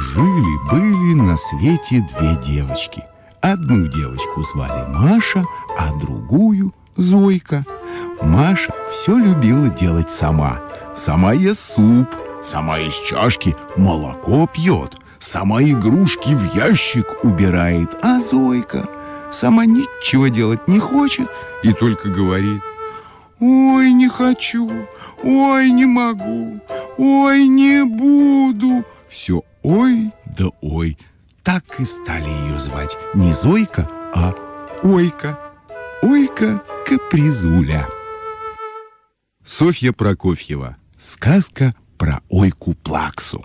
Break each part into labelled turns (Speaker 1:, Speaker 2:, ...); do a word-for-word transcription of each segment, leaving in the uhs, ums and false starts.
Speaker 1: Жили-были на свете две девочки. Одну девочку звали Маша, а другую Зойка. Маша все любила делать сама. Сама ест суп, сама из чашки молоко пьет, сама игрушки в ящик убирает. А Зойка сама ничего делать не хочет и только говорит: «Ой, не хочу, ой, не могу, ой, не буду». Все ой да ой. Так и стали ее звать не Зойка, а Ойка. Ойка-капризуля. Софья Прокофьева. Сказка про Ойку-плаксу.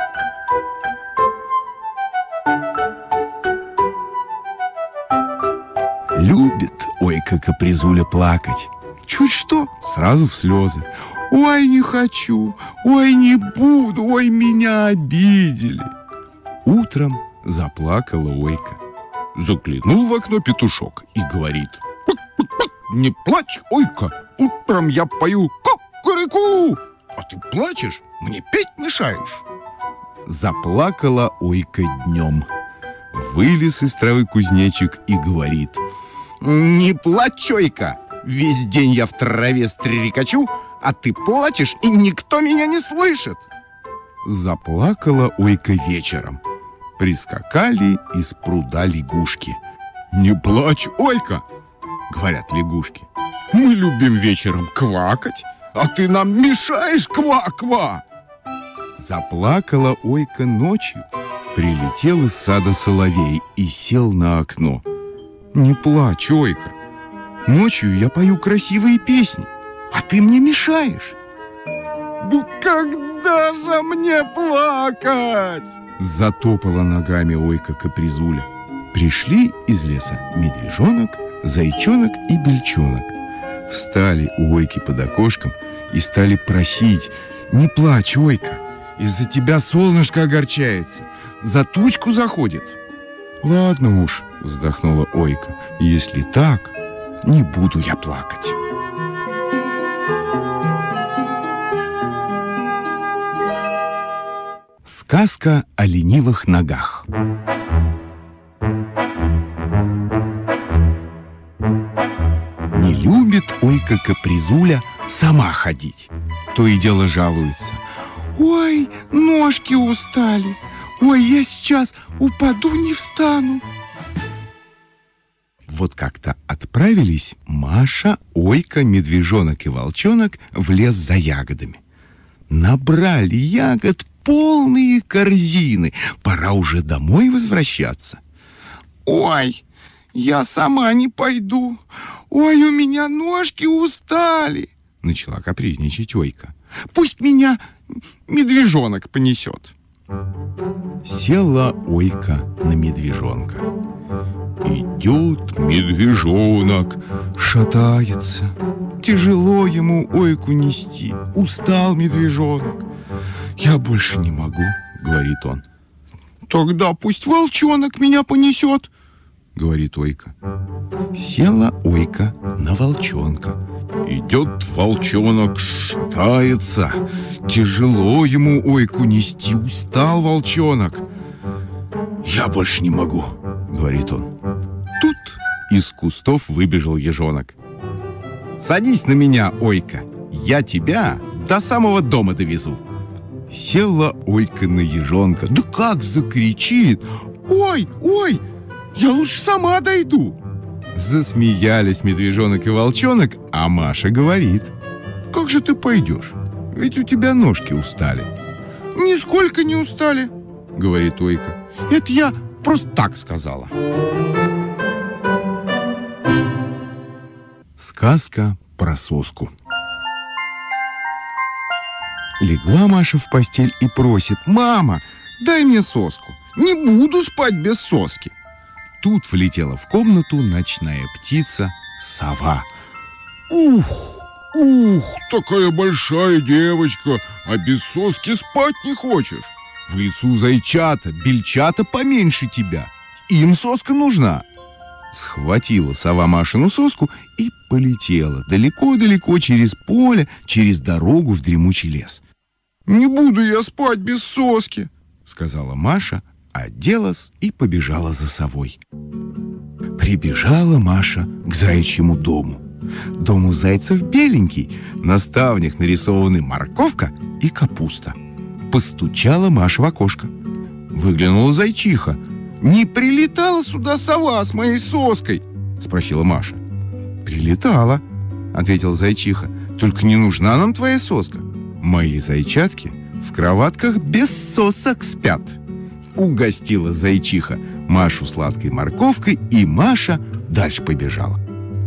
Speaker 1: Любит Ойка-капризуля плакать. Чуть что, сразу в слезы. Ой, не хочу, ой, не буду, ой, меня обидели. Утром заплакала Ойка. Заглянул в окно петушок и говорит: «Не плачь, Ойка, утром я пою ку-ку-ку, а ты плачешь, мне петь мешаешь». Заплакала Ойка днем. Вылез из травы кузнечик и говорит: «Не плачь, Ойка, весь день я в траве стрекочу, а ты плачешь, и никто меня не слышит». Заплакала Ойка вечером. Прискакали из пруда лягушки. «Не плачь, Ойка, — говорят лягушки, — мы любим вечером квакать, а ты нам мешаешь, ква-ква». Заплакала Ойка ночью. Прилетел из сада соловей и сел на окно. «Не плачь, Ойка, ночью я пою красивые песни, а ты мне мешаешь». «Да когда же мне плакать?» Затопала ногами Ойка-капризуля. Пришли из леса медвежонок, зайчонок и бельчонок. Встали у Ойки под окошком и стали просить: «Не плачь, Ойка, из-за тебя солнышко огорчается, за тучку заходит». «Ладно уж, — вздохнула Ойка, — если так, не буду я плакать». Сказка о ленивых ногах. Не любит Ойка-капризуля сама ходить. То и дело жалуется: «Ой, ножки устали, ой, я сейчас упаду, не встану». Вот как-то отправились Маша, Ойка, медвежонок и волчонок в лес за ягодами. Набрали ягод полные корзины, пора уже домой возвращаться. «Ой, я сама не пойду, ой, у меня ножки устали», — начала капризничать Ойка. «Пусть меня медвежонок понесет». Села Ойка на медвежонка. Идет медвежонок, шатается. Тяжело ему Ойку нести, устал медвежонок. «Я больше не могу, — говорит он». «Тогда пусть волчонок меня понесет, — говорит Ойка». Села Ойка на волчонка. Идет волчонок, шатается. Тяжело ему Ойку нести, устал волчонок. «Я больше не могу, — говорит он». Тут из кустов выбежал ежонок. «Садись на меня, Ойка, я тебя до самого дома довезу». Села Ойка на ежонка. Да как закричит: «Ой, ой, я лучше сама дойду». Засмеялись медвежонок и волчонок, а Маша говорит: «Как же ты пойдешь? Ведь у тебя ножки устали». «Нисколько не устали, — говорит Ойка. — Это я просто так сказала». Сказка про соску. Легла Маша в постель и просит: «Мама, дай мне соску, не буду спать без соски». Тут влетела в комнату ночная птица сова. «Ух, ух, такая большая девочка, а без соски спать не хочешь? В лесу зайчата, бельчата поменьше тебя, им соска нужна». Схватила сова Машину соску и полетела далеко-далеко через поле, через дорогу в дремучий лес. «Не буду я спать без соски, — сказала Маша, оделась и побежала за совой. Прибежала Маша к заячьему дому. Дом у зайцев беленький, на ставнях нарисованы морковка и капуста. Постучала Маша в окошко. Выглянула зайчиха. «Не прилетала сюда сова с моей соской?» — спросила Маша. «Прилетала», — ответила зайчиха. «Только не нужна нам твоя соска. Мои зайчатки в кроватках без сосок спят». Угостила зайчиха Машу сладкой морковкой, и Маша дальше побежала.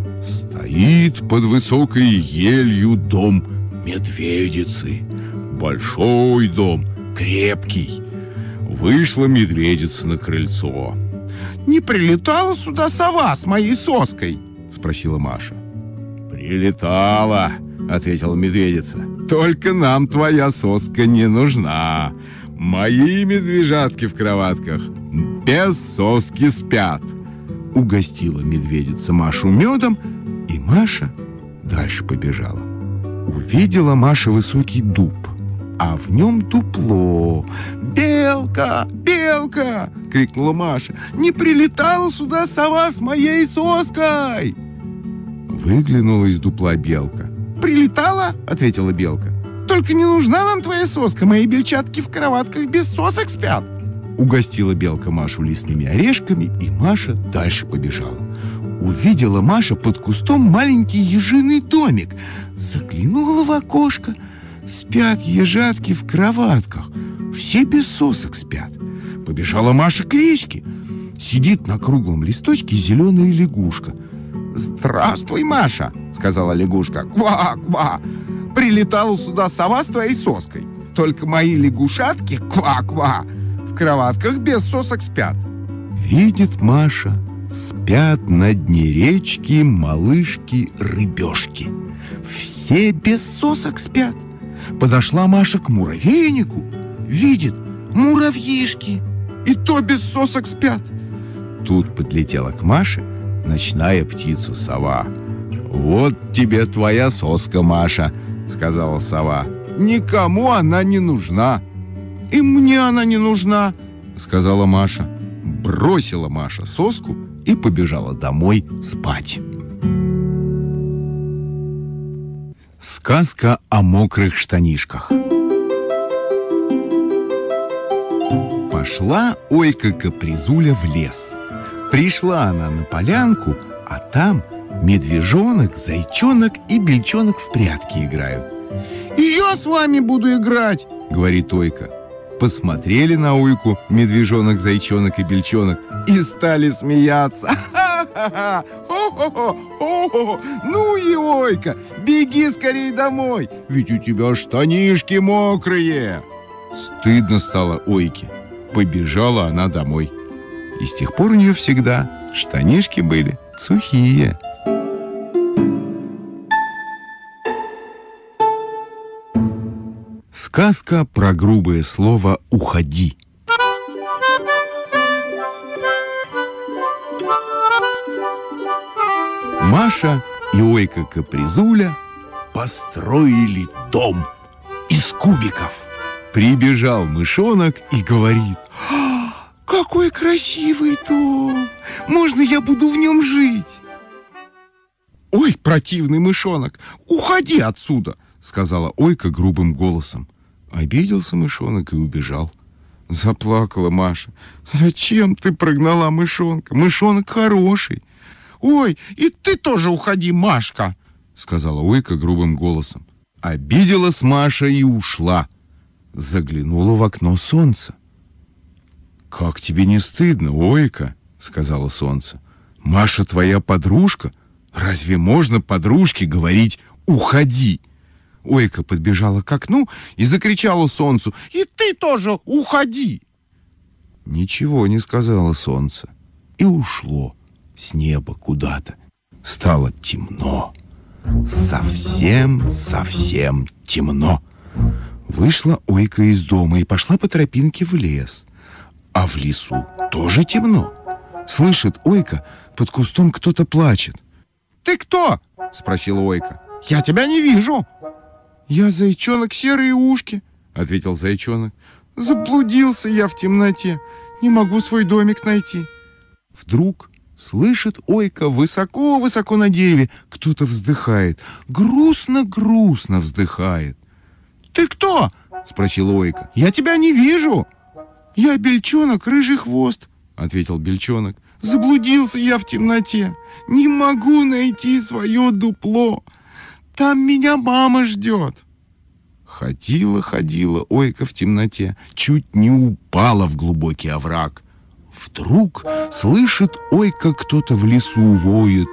Speaker 1: Стоит под высокой елью дом медведицы. Большой дом, крепкий. Вышла медведица на крыльцо. «Не прилетала сюда сова с моей соской?» — спросила Маша. «Прилетала», — ответила медведица. «Только нам твоя соска не нужна. Мои медвежатки в кроватках без соски спят». Угостила медведица Машу медом, и Маша дальше побежала. Увидела Маша высокий дуб, а в нем дупло. «Белка! Белка!» — крикнула Маша. «Не прилетала сюда сова с моей соской?» Выглянула из дупла белка. «Прилетала?» — ответила белка. «Только не нужна нам твоя соска, мои бельчатки в кроватках без сосок спят». Угостила белка Машу лесными орешками, и Маша дальше побежала. Увидела Маша под кустом маленький ежиный домик. Заглянула в окошко. Спят ежатки в кроватках. Все без сосок спят. Побежала Маша к речке. Сидит на круглом листочке зеленая лягушка. «Здравствуй, Маша!» — сказала лягушка. «Ква-ква! Прилетала сюда сова с твоей соской. Только мои лягушатки, ква-ква, в кроватках без сосок спят». Видит Маша, спят на дне речки малышки-рыбешки. Все без сосок спят. Подошла Маша к муравейнику. Видит, муравьишки и то без сосок спят. Тут подлетела к Маше ночная птица сова. «Вот тебе твоя соска, Маша», — сказала сова. «Никому она не нужна». «И мне она не нужна», — сказала Маша. Бросила Маша соску и побежала домой спать. Сказка о мокрых штанишках. Пошла Ойка-капризуля в лес. Пришла она на полянку, а там медвежонок, зайчонок и бельчонок в прятки играют. «И я с вами буду играть», — говорит Ойка. Посмотрели на Ойку медвежонок, зайчонок и бельчонок и стали смеяться. «Ха-ха-ха! Хо-хо-хо! Ну и Ойка, беги скорей домой, ведь у тебя штанишки мокрые!» Стыдно стало Ойке. Побежала она домой. И с тех пор у нее всегда штанишки были сухие. Сказка про грубое слово «уходи». Маша и Ойка-капризуля построили дом из кубиков. Прибежал мышонок и говорит: «А, какой красивый дом! Можно я буду в нем жить?» «Ой, противный мышонок, уходи отсюда!» — сказала Ойка грубым голосом. Обиделся мышонок и убежал. Заплакала Маша. «Зачем ты прогнала мышонка? Мышонок хороший». «Ой, и ты тоже уходи, Машка!» — сказала Ойка грубым голосом. Обиделась Маша и ушла. Заглянула в окно солнце. «Как тебе не стыдно, Ойка?» — сказала солнце. «Маша твоя подружка. Разве можно подружке говорить «уходи»?» Ойка подбежала к окну и закричала солнцу: «И ты тоже уходи!» Ничего не сказала солнце и ушло с неба куда-то. Стало темно. Совсем-совсем темно. Вышла Ойка из дома и пошла по тропинке в лес. А в лесу тоже темно. Слышит Ойка, под кустом кто-то плачет. «Ты кто?» — спросила Ойка. «Я тебя не вижу». «Я зайчонок серые ушки», — ответил зайчонок. Заблудился я в темноте, не могу свой домик найти. Вдруг слышит Ойка высоко-высоко на дереве, кто-то вздыхает, грустно-грустно вздыхает. «Ты кто?» — спросил Ойка. «Я тебя не вижу». «Я бельчонок, рыжий хвост», — ответил бельчонок. «Заблудился я в темноте, не могу найти свое дупло. Там меня мама ждет». Ходила-ходила Ойка в темноте, чуть не упала в глубокий овраг. Вдруг слышит Ойка, кто-то в лесу воет.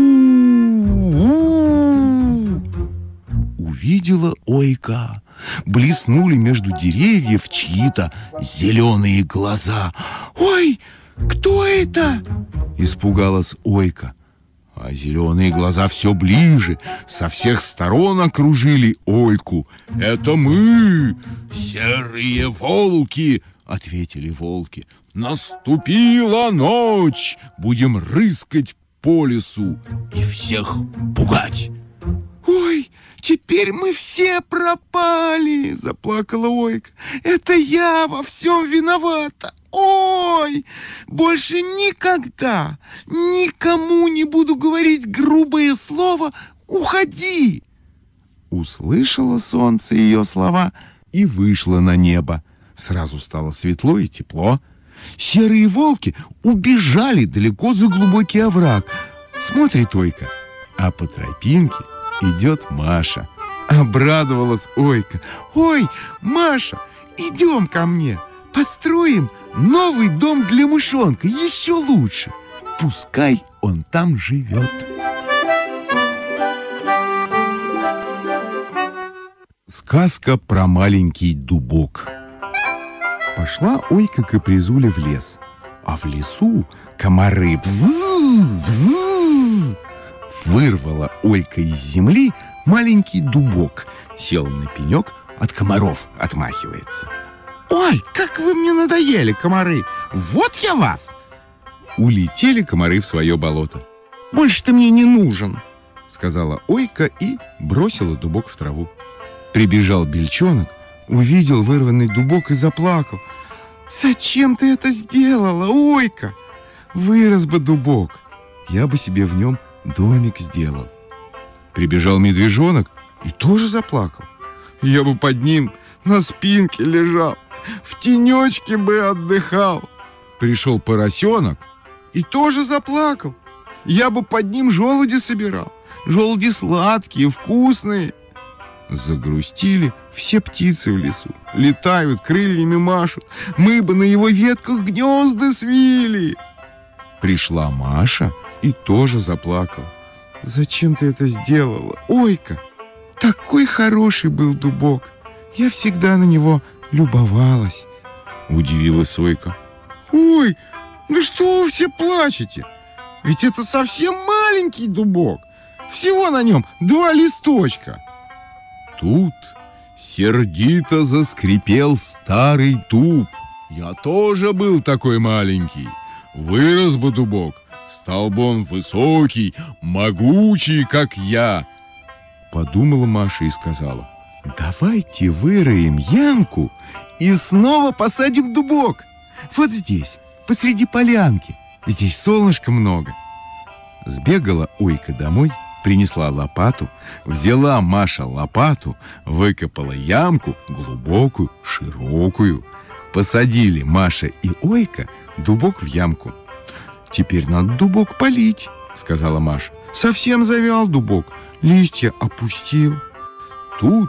Speaker 1: У-у-у! Увидела Ойка. Блеснули между деревьев чьи-то зеленые глаза. «Ой, кто это?» — испугалась Ойка. А зеленые глаза все ближе, со всех сторон окружили Ойку. «Это мы, серые волки!» — ответили волки. «Наступила ночь, будем рыскать по лесу и всех пугать». «Ой, теперь мы все пропали!» — заплакала Ойка. «Это я во всем виновата! Ой, больше никогда никому не буду говорить грубое слово «уходи». Услышало солнце ее слова и вышло на небо. Сразу стало светло и тепло. Серые волки убежали далеко за глубокий овраг. Смотрит Ойка, а по тропинке идет Маша. Обрадовалась Ойка. «Ой, Маша, идем ко мне, построим новый дом для мышонка, еще лучше. Пускай он там живет». Сказка про маленький дубок. Пошла Ойка Капризуля в лес, а в лесу комары. Бзз-бзз. Вырвала Ойка из земли маленький дубок, села на пенек, от комаров отмахивается. «Ой, как вы мне надоели, комары! Вот я вас!» Улетели комары в свое болото. «Больше ты мне не нужен!» — сказала Ойка и бросила дубок в траву. Прибежал бельчонок, увидел вырванный дубок и заплакал. «Зачем ты это сделала, Ойка? Вырос бы дубок, я бы себе в нем домик сделал». Прибежал медвежонок и тоже заплакал. «Я бы под ним на спинке лежал, в тенечке бы отдыхал». Пришел поросенок и тоже заплакал. «Я бы под ним желуди собирал, желуди сладкие, вкусные». Загрустили все птицы в лесу, летают, крыльями машут. Мы бы на его ветках гнезда свили. Пришла Маша и тоже заплакала. «Зачем ты это сделала, Ойка? Такой хороший был дубок. Я всегда на него любовалась». Удивилась Ойка. «Ой, ну что вы все плачете? Ведь это совсем маленький дубок. Всего на нем два листочка». Тут сердито заскрипел старый дуб. «Я тоже был такой маленький. Вырос бы дубок, стал бы он высокий, могучий, как я». Подумала Маша и сказала: «Давайте выроем ямку и снова посадим дубок. Вот здесь, посреди полянки. Здесь солнышка много». Сбегала Ойка домой, принесла лопату, взяла Маша лопату, выкопала ямку глубокую, широкую. Посадили Маша и Ойка дубок в ямку. «Теперь надо дубок полить», — сказала Маша. «Совсем завял дубок, листья опустил». Тут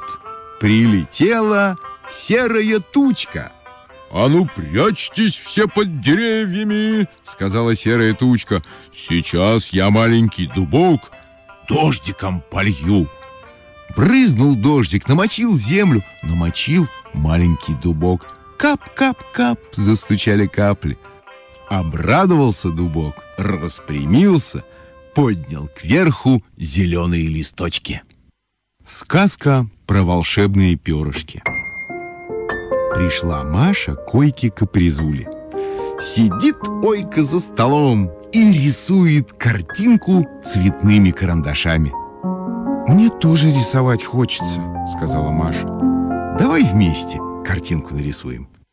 Speaker 1: прилетела серая тучка. «А ну, прячьтесь все под деревьями», — сказала серая тучка. «Сейчас я маленький дубок дождиком полью». Брызнул дождик, намочил землю, намочил маленький дубок. Кап-кап-кап застучали капли. Обрадовался дубок, распрямился, поднял кверху зеленые листочки. Сказка про волшебные перышки. Пришла Маша к Ойке Капризуле. Сидит Ойка за столом и рисует картинку цветными карандашами. «Мне тоже рисовать хочется», — сказала Маша. «Давай вместе картинку нарисуем».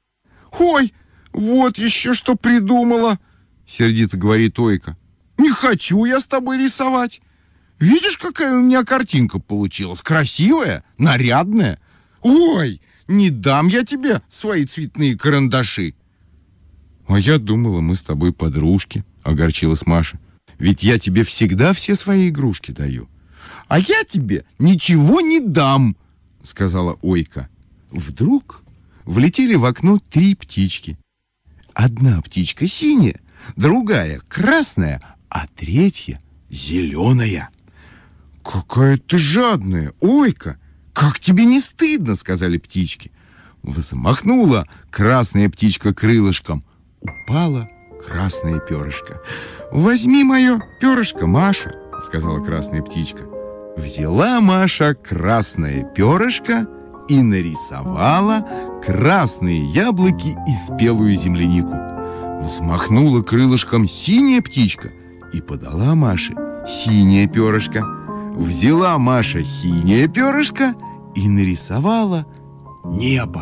Speaker 1: Ой, вот еще что придумала, сердито говорит Ойка. Не хочу я с тобой рисовать. Видишь, какая у меня картинка получилась? Красивая, нарядная. Ой, не дам я тебе свои цветные карандаши. А я думала, мы с тобой подружки, огорчилась Маша. Ведь я тебе всегда все свои игрушки даю. А я тебе ничего не дам, сказала Ойка. Вдруг влетели в окно три птички. Одна птичка синяя, другая красная, а третья зеленая. Какая ты жадная, Ойка! Как тебе не стыдно, сказали птички. Взмахнула красная птичка крылышком. Упала красное перышко. Возьми мое перышко, Маша, сказала красная птичка. Взяла Маша красное перышко и нарисовала красные яблоки и спелую землянику. Взмахнула крылышком синяя птичка и подала Маше синее перышко. Взяла Маша синее перышко и нарисовала небо.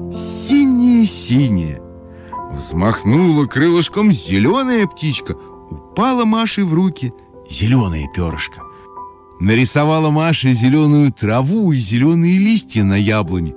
Speaker 1: Синее-синее. Взмахнула крылышком зеленая птичка. Упала Маше в руки зеленое перышко. Нарисовала Маша зеленую траву и зеленые листья на яблоне.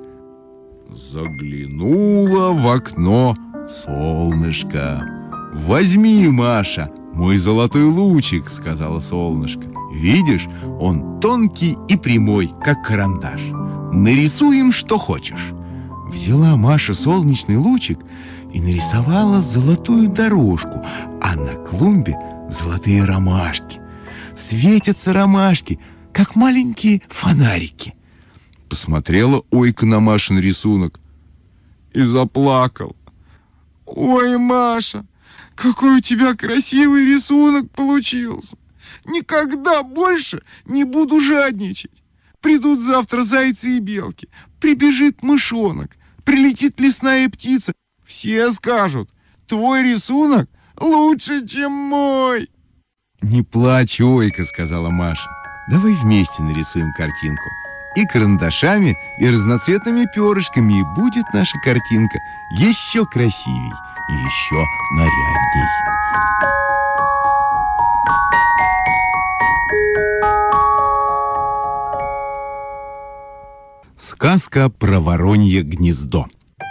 Speaker 1: Заглянула в окно солнышко. «Возьми, Маша, мой золотой лучик», — сказала солнышко. «Видишь, он тонкий и прямой, как карандаш. Нарисуем, что хочешь». Взяла Маша солнечный лучик и нарисовала золотую дорожку, а на клумбе золотые ромашки. Светятся ромашки, как маленькие фонарики. Посмотрела Ойка на Машин рисунок и заплакала. Ой, Маша, какой у тебя красивый рисунок получился. Никогда больше не буду жадничать. Придут завтра зайцы и белки, прибежит мышонок, прилетит лесная птица. Все скажут, твой рисунок лучше, чем мой. «Не плачь, Ойка», — сказала Маша. «Давай вместе нарисуем картинку. И карандашами, и разноцветными перышками, и будет наша картинка еще красивей и еще нарядней». Сказка про воронье гнездо.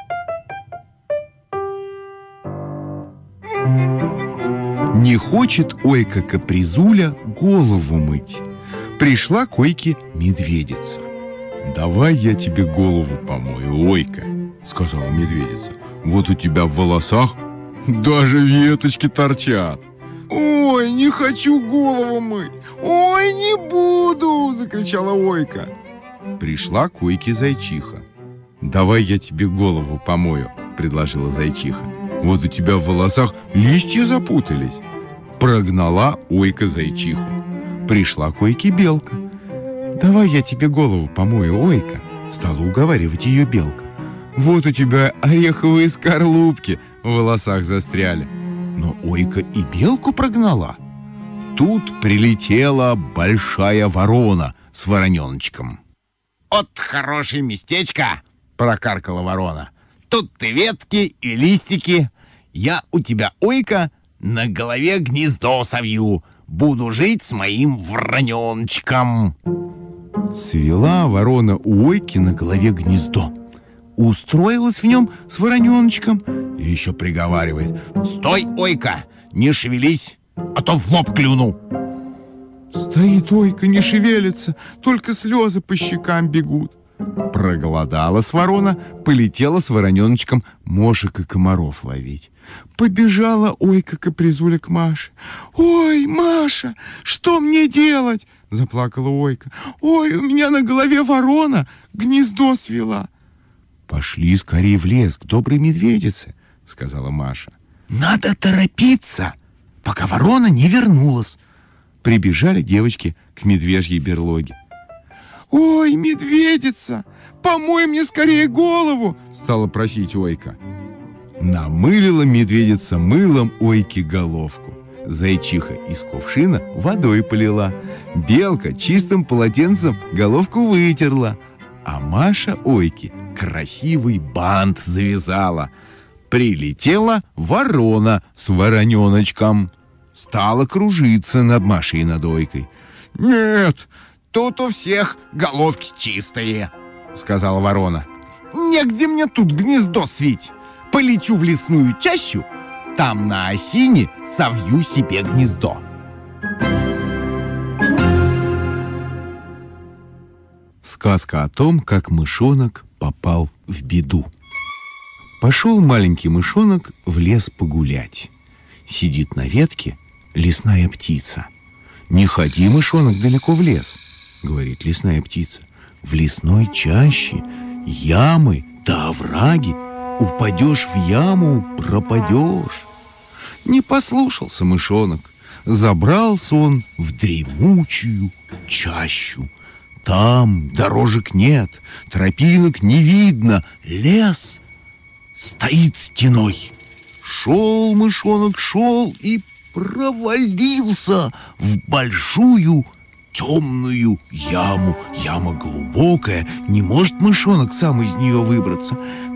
Speaker 1: Не хочет Ойка-капризуля голову мыть. Пришла к Ойке медведица. «Давай я тебе голову помою, Ойка», — сказала медведица. «Вот у тебя в волосах даже веточки торчат». «Ой, не хочу голову мыть! Ой, не буду!» — закричала Ойка. Пришла к Ойке зайчиха. «Давай я тебе голову помою», — предложила зайчиха. «Вот у тебя в волосах листья запутались». Прогнала Ойка зайчиху. Пришла к Ойке белка. «Давай я тебе голову помою, Ойка», — стала уговаривать ее белка. «Вот у тебя ореховые скорлупки в волосах застряли». Но Ойка и белку прогнала. Тут прилетела большая ворона с вороненочком. «Вот хорошее местечко», — прокаркала ворона. «Тут ты ветки и листики. Я у тебя, Ойка, на голове гнездо совью. Буду жить с моим вороненочком». Свела ворона у Ойки на голове гнездо. Устроилась в нем с вороненочком и еще приговаривает: «Стой, Ойка, не шевелись, а то в лоб клюну». Стоит Ойка, не шевелится, только слезы по щекам бегут. Проголодалась ворона, полетела с вороненочком мошек и комаров ловить. Побежала Ойка-капризуля к Маше. «Ой, Маша, что мне делать?» — заплакала Ойка. «Ой, у меня на голове ворона гнездо свела». «Пошли скорее в лес к доброй медведице», — сказала Маша. «Надо торопиться, пока ворона не вернулась». Прибежали девочки к медвежьей берлоге. «Ой, медведица, помой мне скорее голову!» — стала просить Ойка. Намылила медведица мылом Ойке головку. Зайчиха из кувшина водой полила. Белка чистым полотенцем головку вытерла. А Маша Ойке красивый бант завязала. Прилетела ворона с вороненочком. Стала кружиться над Машей и над Ойкой. «Нет, тут у всех головки чистые», — сказала ворона. «Негде мне тут гнездо свить. Полечу в лесную чащу, там на осине совью себе гнездо». Сказка о том, как мышонок попал в беду. Пошел маленький мышонок в лес погулять. Сидит на ветке лесная птица. «Не ходи, мышонок, далеко в лес», — говорит лесная птица. «В лесной чаще ямы да овраги. Упадешь в яму, пропадешь». Не послушался мышонок. Забрался он в дремучую чащу. Там дорожек нет, тропинок не видно, лес стоит стеной. Шел мышонок, шел и провалился в большую темную яму. Яма глубокая, не может мышонок сам из нее выбраться.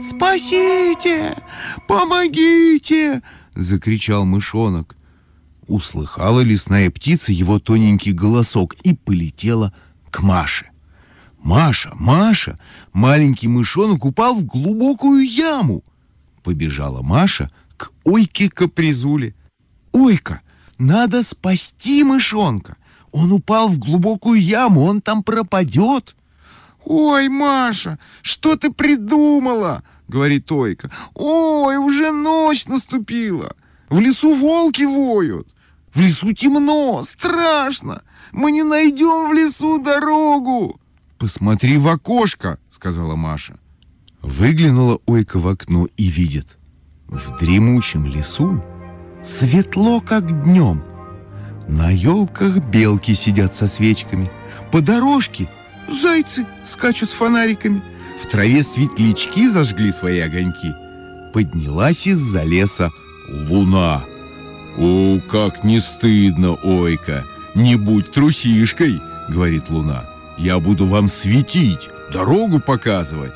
Speaker 1: «Спасите! Помогите!» — закричал мышонок. Услыхала лесная птица его тоненький голосок и полетела к Маше. «Маша, Маша!» Маленький мышонок упал в глубокую яму. Побежала Маша к Ойке-капризуле. «Ойка, надо спасти мышонка. Он упал в глубокую яму, он там пропадет». «Ой, Маша, что ты придумала?» — говорит Ойка. «Ой, уже ночь наступила. В лесу волки воют. В лесу темно, страшно. Мы не найдем в лесу дорогу». «Посмотри в окошко», — сказала Маша. Выглянула Ойка в окно и видит. В дремучем лесу светло, как днем. На елках белки сидят со свечками. По дорожке зайцы скачут с фонариками. В траве светлячки зажгли свои огоньки. Поднялась из-за леса луна. «О, как не стыдно, Ойка! Не будь трусишкой, — говорит луна. Я буду вам светить, дорогу показывать».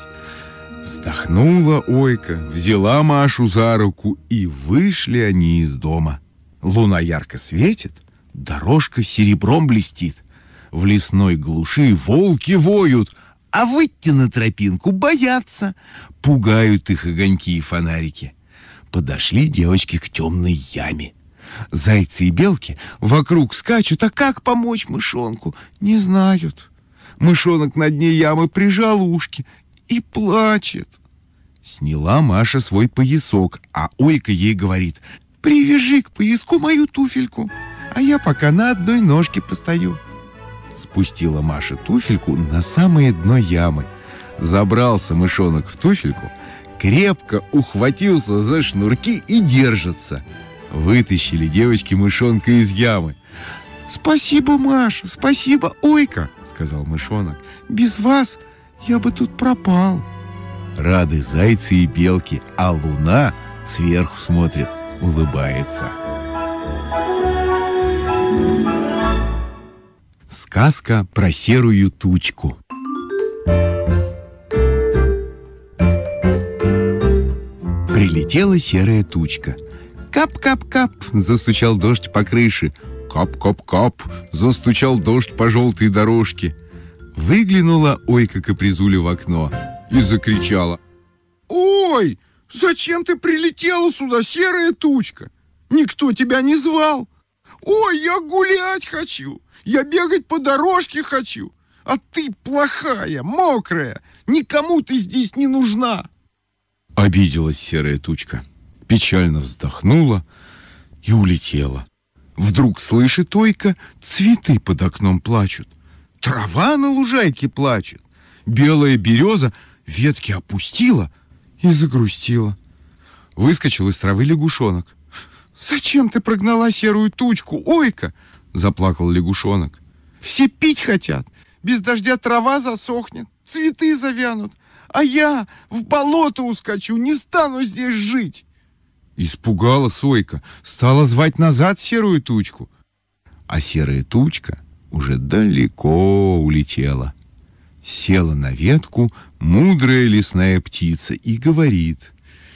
Speaker 1: Вздохнула Ойка, взяла Машу за руку, и вышли они из дома. Луна ярко светит, дорожка серебром блестит. В лесной глуши волки воют, а выйти на тропинку боятся. Пугают их огоньки и фонарики. Подошли девочки к темной яме. Зайцы и белки вокруг скачут, а как помочь мышонку, не знают. Мышонок на дне ямы прижал ушки и плачет. Сняла Маша свой поясок, а Ойка ей говорит: «Привяжи к пояску мою туфельку, а я пока на одной ножке постою». Спустила Маша туфельку на самое дно ямы. Забрался мышонок в туфельку, крепко ухватился за шнурки и держится. Вытащили девочки мышонка из ямы. «Спасибо, Маша, спасибо, Ойка, — сказал мышонок. — Без вас я бы тут пропал». Рады зайцы и белки, а луна сверху смотрит, улыбается. Сказка про серую тучку. Прилетела серая тучка. Кап-кап-кап, застучал дождь по крыше. Кап-кап-кап, застучал дождь по желтой дорожке. Выглянула Ойка-капризуля в окно и закричала: «Ой, зачем ты прилетела сюда, серая тучка? Никто тебя не звал. Ой, я гулять хочу, я бегать по дорожке хочу, а ты плохая, мокрая, никому ты здесь не нужна». Обиделась серая тучка, печально вздохнула и улетела. Вдруг слышит Ойка, цветы под окном плачут. Трава на лужайке плачет. Белая береза ветки опустила и загрустила. Выскочил из травы лягушонок. «Зачем ты прогнала серую тучку, Ойка?» — заплакал лягушонок. «Все пить хотят. Без дождя трава засохнет, цветы завянут, а я в болото ускочу, не стану здесь жить». Испугалась Ойка, стала звать назад серую тучку. А серая тучка уже далеко улетела. Села на ветку мудрая лесная птица и говорит: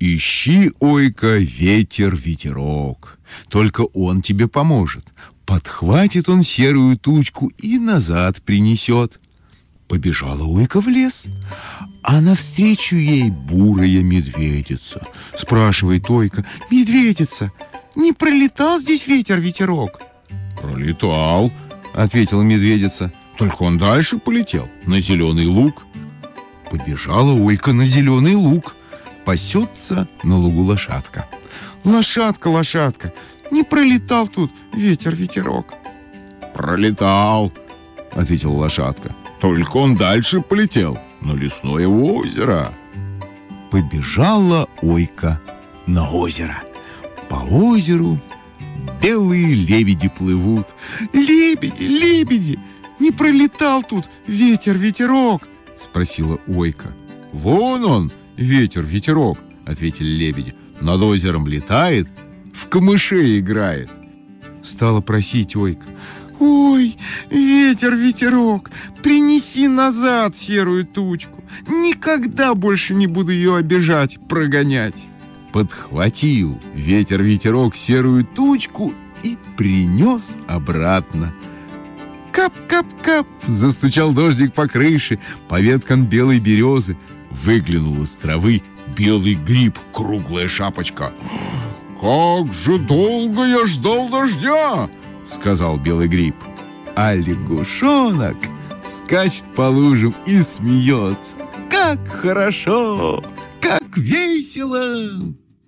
Speaker 1: Ищи, Ойка, ветер-ветерок. Только он тебе поможет. Подхватит он серую тучку и назад принесет. Побежала Ойка в лес, а навстречу ей бурая медведица. Спрашивает Ойка: медведица, не пролетал здесь ветер-ветерок? Пролетал, ответила медведица. Только он дальше полетел, на зеленый луг. Побежала Ойка на зеленый луг. Пасется на лугу лошадка. Лошадка, лошадка, не пролетал тут ветер-ветерок? Пролетал, ответила лошадка. Только он дальше полетел, на лесное озеро. Побежала Ойка на озеро. По озеру белые лебеди плывут. Лебеди, лебеди, не пролетал тут ветер-ветерок? Спросила Ойка. Вон он, ветер-ветерок, ответили лебеди. Над озером летает, в камыше играет. Стала просить Ойка: ой, ветер-ветерок, принеси назад серую тучку. Никогда больше не буду ее обижать, прогонять. Подхватил ветер-ветерок серую тучку и принес обратно. Кап-кап-кап, застучал дождик по крыше, по веткам белой березы. Выглянул из травы белый гриб, круглая шапочка. «Как же долго я ждал дождя!» — сказал белый гриб. А лягушонок скачет по лужам и смеется. Как хорошо, как весело!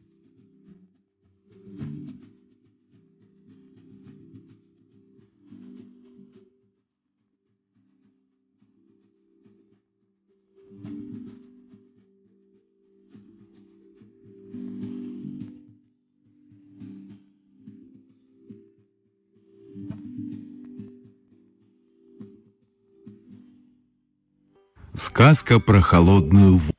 Speaker 1: Сказка про холодную воду.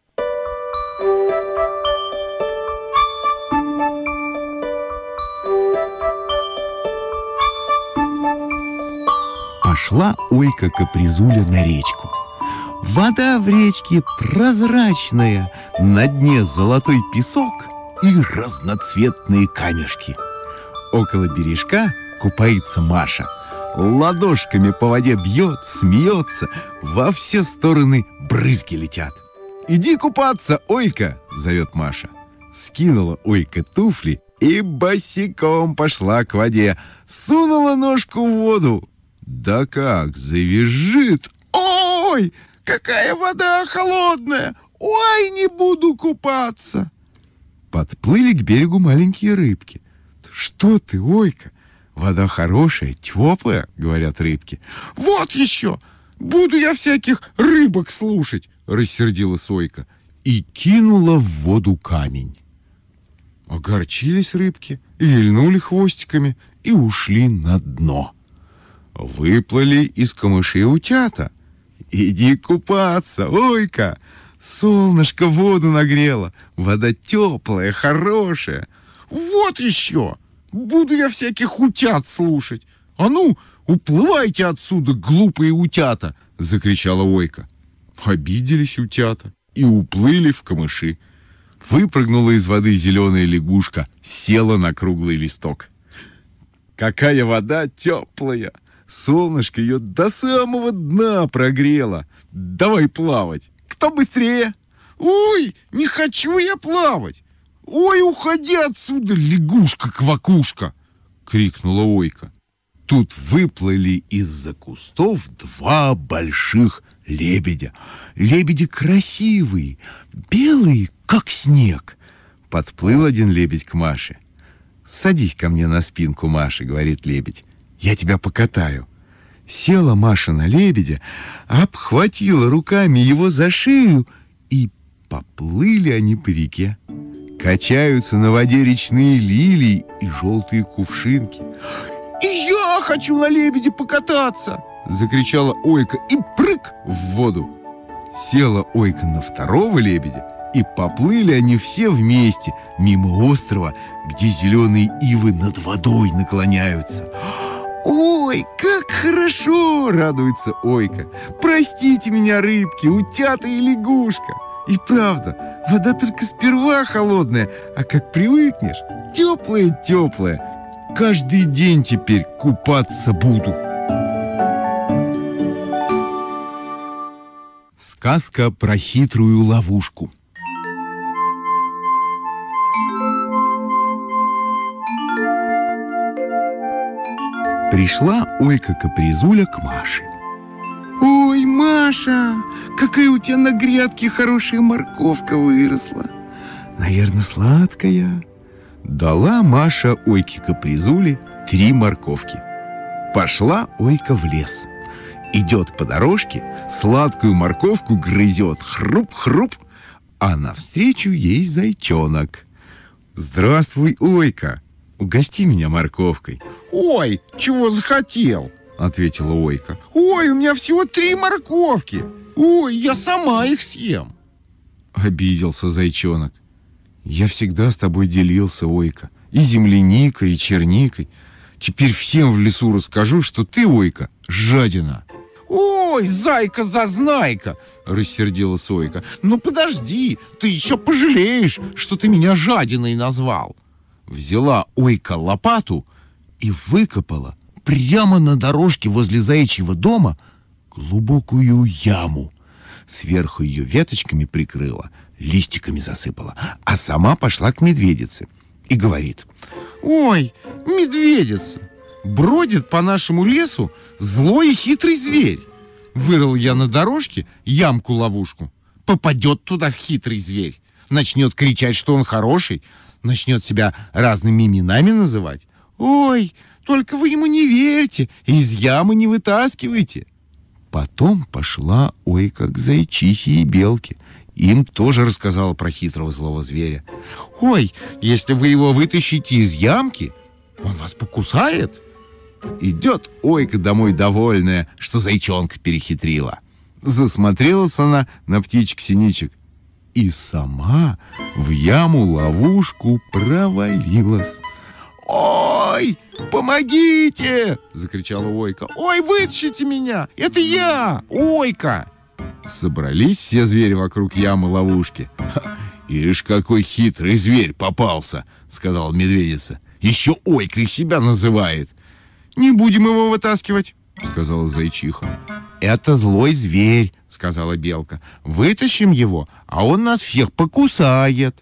Speaker 1: Пошла Ойка-капризуля на речку. Вода в речке прозрачная, на дне золотой песок и разноцветные камешки. Около бережка купается Маша. Ладошками по воде бьет, смеется, во все стороны брызги летят. «Иди купаться, Ойка!» — зовет Маша. Скинула Ойка туфли и босиком пошла к воде. Сунула ножку в воду. Да как завизжит! Ой, какая вода холодная! Ой, не буду купаться! Подплыли к берегу маленькие рыбки. Что ты, Ойка? Вода хорошая, теплая, говорят рыбки. Вот еще! Буду я всяких рыбок слушать, рассердилась Ойка и кинула в воду камень. Огорчились рыбки, вильнули хвостиками и ушли на дно. Выплыли из камышей утята. Иди купаться, Ойка! Солнышко воду нагрело, вода теплая, хорошая. Вот еще! Буду я всяких утят слушать. А ну, уплывайте отсюда, глупые утята! Закричала Ойка. Обиделись утята и уплыли в камыши. Выпрыгнула из воды зеленая лягушка, села на круглый листок. Какая вода теплая! Солнышко ее до самого дна прогрело. Давай плавать. Кто быстрее? Ой, не хочу я плавать. Ой, уходи отсюда, лягушка-квакушка! Крикнула Ойка. Тут выплыли из-за кустов два больших лебедя. Лебеди красивые, белые, как снег. Подплыл один лебедь к Маше. Садись ко мне на спинку, Маши, говорит лебедь. Я тебя покатаю. Села Маша на лебедя, обхватила руками его за шею, и поплыли они по реке. Качаются на воде речные лилии и желтые кувшинки. «И я хочу на лебеде покататься!» — закричала Ойка и прыг в воду. Села Ойка на второго лебедя, и поплыли они все вместе мимо острова, где зеленые ивы над водой наклоняются. «Ой, как хорошо!» — радуется Ойка. «Простите меня, рыбки, утята и лягушка. И правда, Вода только сперва холодная, а как привыкнешь, теплая-теплая. Каждый день теперь купаться буду. Сказка про хитрую ловушку. Пришла Ойка-капризуля к Маше. Ой, Маша, какая у тебя на грядке хорошая морковка выросла. Наверное, сладкая. Дала Маша Ойке-капризуле три морковки. Пошла Ойка в лес. Идет по дорожке, сладкую морковку грызет, хруп-хруп, а навстречу ей зайчонок. Здравствуй, Ойка, угости меня морковкой. Ой, чего захотел? Ответила Ойка. Ой, у меня всего три морковки. Ой, я сама их съем. Обиделся зайчонок. Я всегда с тобой делился, Ойка, и земляникой, и черникой. Теперь всем в лесу расскажу, что ты, Ойка, жадина. Ой, зайка-зазнайка, рассердилась Ойка. Ну подожди, ты еще пожалеешь, что ты меня жадиной назвал. Взяла Ойка лопату и выкопала прямо на дорожке возле заячьего дома глубокую яму. Сверху ее веточками прикрыла, листиками засыпала, а сама пошла к медведице и говорит: ой, медведица, бродит по нашему лесу злой и хитрый зверь. Вырыл я на дорожке ямку-ловушку. Попадет туда хитрый зверь, начнет кричать, что он хороший, начнет себя разными именами называть. Ой, только вы ему не верьте, из ямы не вытаскивайте. Потом пошла Ойка к зайчихе и белке. Им тоже рассказала про хитрого злого зверя. Ой, если вы его вытащите из ямки, он вас покусает. Идет Ойка домой довольная, что зайчонка перехитрила. Засмотрелась она на птичек-синичек и сама в яму-ловушку провалилась. «Ой, помогите!» — закричала Ойка. «Ой, вытащите меня! Это я, Ойка!» Собрались все звери вокруг ямы-ловушки. «Ишь, какой хитрый зверь попался!» — сказала медведица. «Еще Ойкой себя называет!» «Не будем его вытаскивать!» — сказала зайчиха. «Это злой зверь!» — сказала белка. «Вытащим его, а он нас всех покусает!»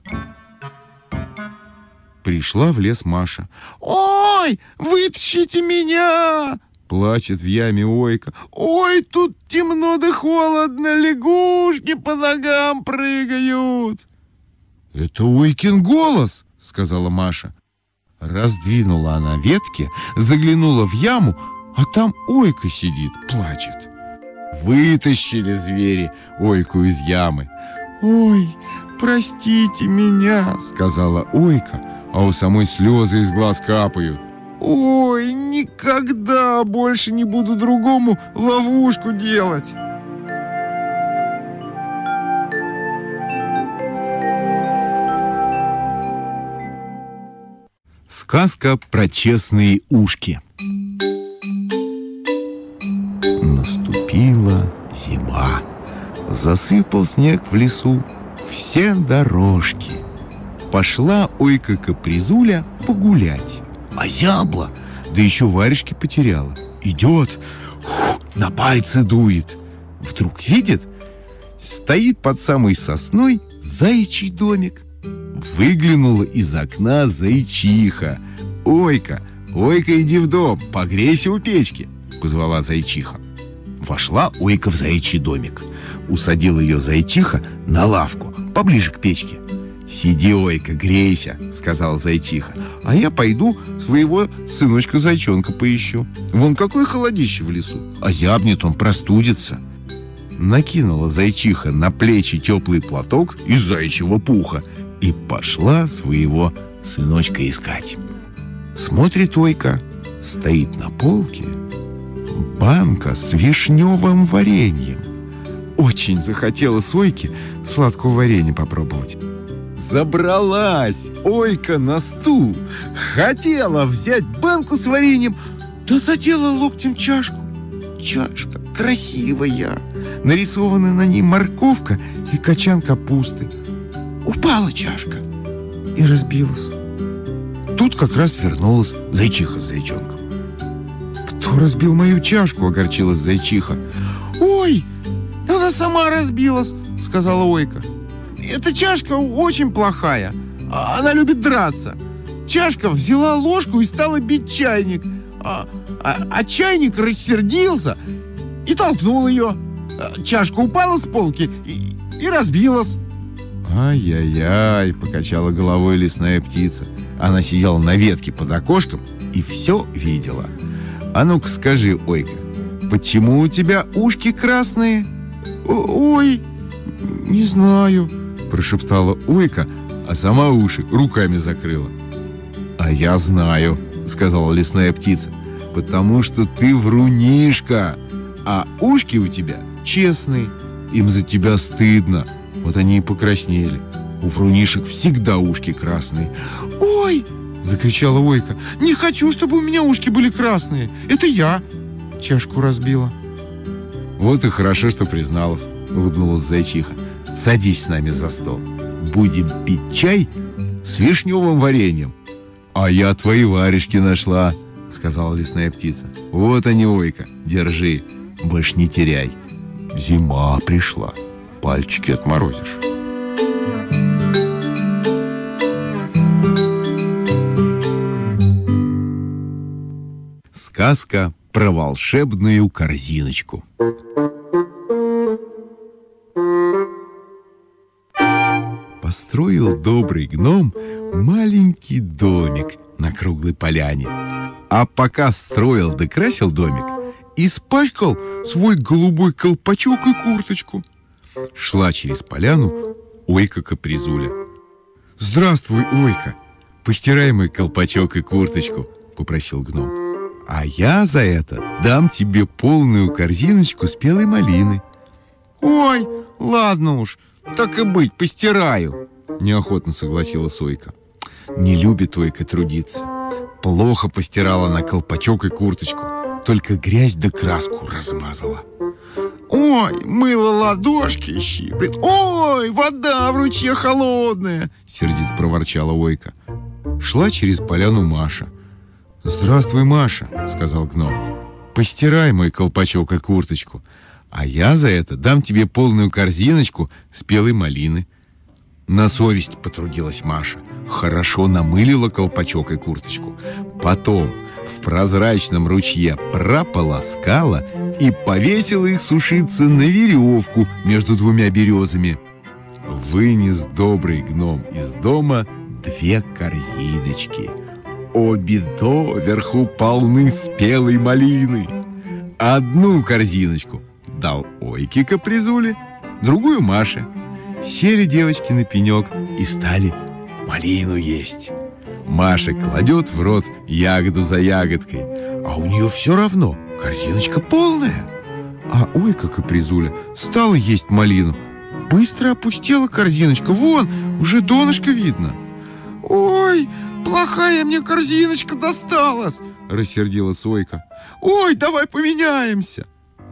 Speaker 1: Пришла в лес Маша. «Ой, вытащите меня!» Плачет в яме Ойка. «Ой, тут темно да холодно, лягушки по ногам прыгают!» «Это Ойкин голос!» — сказала Маша. Раздвинула она ветки, заглянула в яму, а там Ойка сидит, плачет. Вытащили звери Ойку из ямы. «Ой, простите меня!» — сказала Ойка, а у самой слезы из глаз капают. «Ой, никогда больше не буду другому ловушку делать!» Сказка про честные ушки. Наступила зима. Засыпал снег в лесу все дорожки. Пошла Ойка-капризуля погулять. А зябла, да еще варежки потеряла. Идет, фу, на пальцы дует. Вдруг видит, стоит под самой сосной заячий домик. Выглянула из окна зайчиха. «Ойка, Ойка, иди в дом, погрейся у печки», — позвала зайчиха. Вошла Ойка в заячий домик. Усадила ее зайчиха на лавку, поближе к печке. «Сиди, Ойка, грейся», — сказала зайчиха. «А я пойду своего сыночка-зайчонка поищу. Вон какое холодище в лесу, а зябнет он, простудится». Накинула зайчиха на плечи теплый платок из заячьего пуха и пошла своего сыночка искать. Смотрит Ойка, стоит на полке банка с вишневым вареньем. Очень захотелось Ойке сладкого варенья попробовать. Забралась Ойка на стул, хотела взять банку с вареньем, да задела локтем чашку. Чашка красивая, нарисована на ней морковка и качан капусты. упала чашка и разбилась. Тут как раз вернулась зайчиха с зайчонком. «Кто разбил мою чашку?» — огорчилась зайчиха. «Ой, она сама разбилась», — сказала Ойка. «Эта чашка очень плохая. Она любит драться. Чашка взяла ложку и стала бить чайник. А, а, а чайник рассердился и толкнул ее. Чашка упала с полки и, и разбилась». «Ай-яй-яй», — покачала головой лесная птица. Она сидела на ветке под окошком и все видела. «А ну-ка скажи, Ойка, почему у тебя ушки красные?» «Ой, не знаю», — прошептала Ойка, а сама уши руками закрыла. «А я знаю», — сказала лесная птица, «потому что ты врунишка, а ушки у тебя честные, им за тебя стыдно, вот они и покраснели. У врунишек всегда ушки красные». «Ой!» — закричала Ойка. «Не хочу, чтобы у меня ушки были красные. Это я чашку разбила». «Вот и хорошо, что призналась», — улыбнулась зайчиха. «Садись с нами за стол. Будем пить чай с вишневым вареньем». «А я твои варежки нашла», — сказала лесная птица. «Вот они, Ойка, держи, больше не теряй. Зима пришла, пальчики отморозишь». Сказка про волшебную корзиночку. Построил добрый гном маленький домик на круглой поляне. А пока строил да красил домик, испачкал свой голубой колпачок и курточку. Шла через поляну Ойка-капризуля. «Здравствуй, Ойка, постирай мой колпачок и курточку», — попросил гном. «А я за это дам тебе полную корзиночку спелой малины». «Ой, ладно уж, так и быть, постираю», — неохотно согласилась Ойка. Не любит Ойка трудиться. Плохо постирала на колпачок и курточку, только грязь да краску размазала. «Ой, мыло ладошки щиплет! Ой, вода в ручье холодная!» — сердито проворчала Ойка. Шла через поляну Маша. «Здравствуй, Маша», — сказал гном. «Постирай мой колпачок и курточку, а я за это дам тебе полную корзиночку спелой малины». На совесть потрудилась Маша. Хорошо намылила колпачок и курточку. Потом в прозрачном ручье прополоскала и повесила их сушиться на веревку между двумя березами. Вынес добрый гном из дома две корзиночки. Обе доверху полны спелой малины. Одну корзиночку дал Ойке-капризуле, другую Маше. Сели девочки на пенек и стали малину есть. Маша кладет в рот ягоду за ягодкой, а у нее все равно корзиночка полная. А Ойка-капризуля стала есть малину. Быстро опустела корзиночка, вон, уже донышко видно. «Ой, плохая мне корзиночка досталась!» — рассердилась Ойка. «Ой, давай поменяемся!»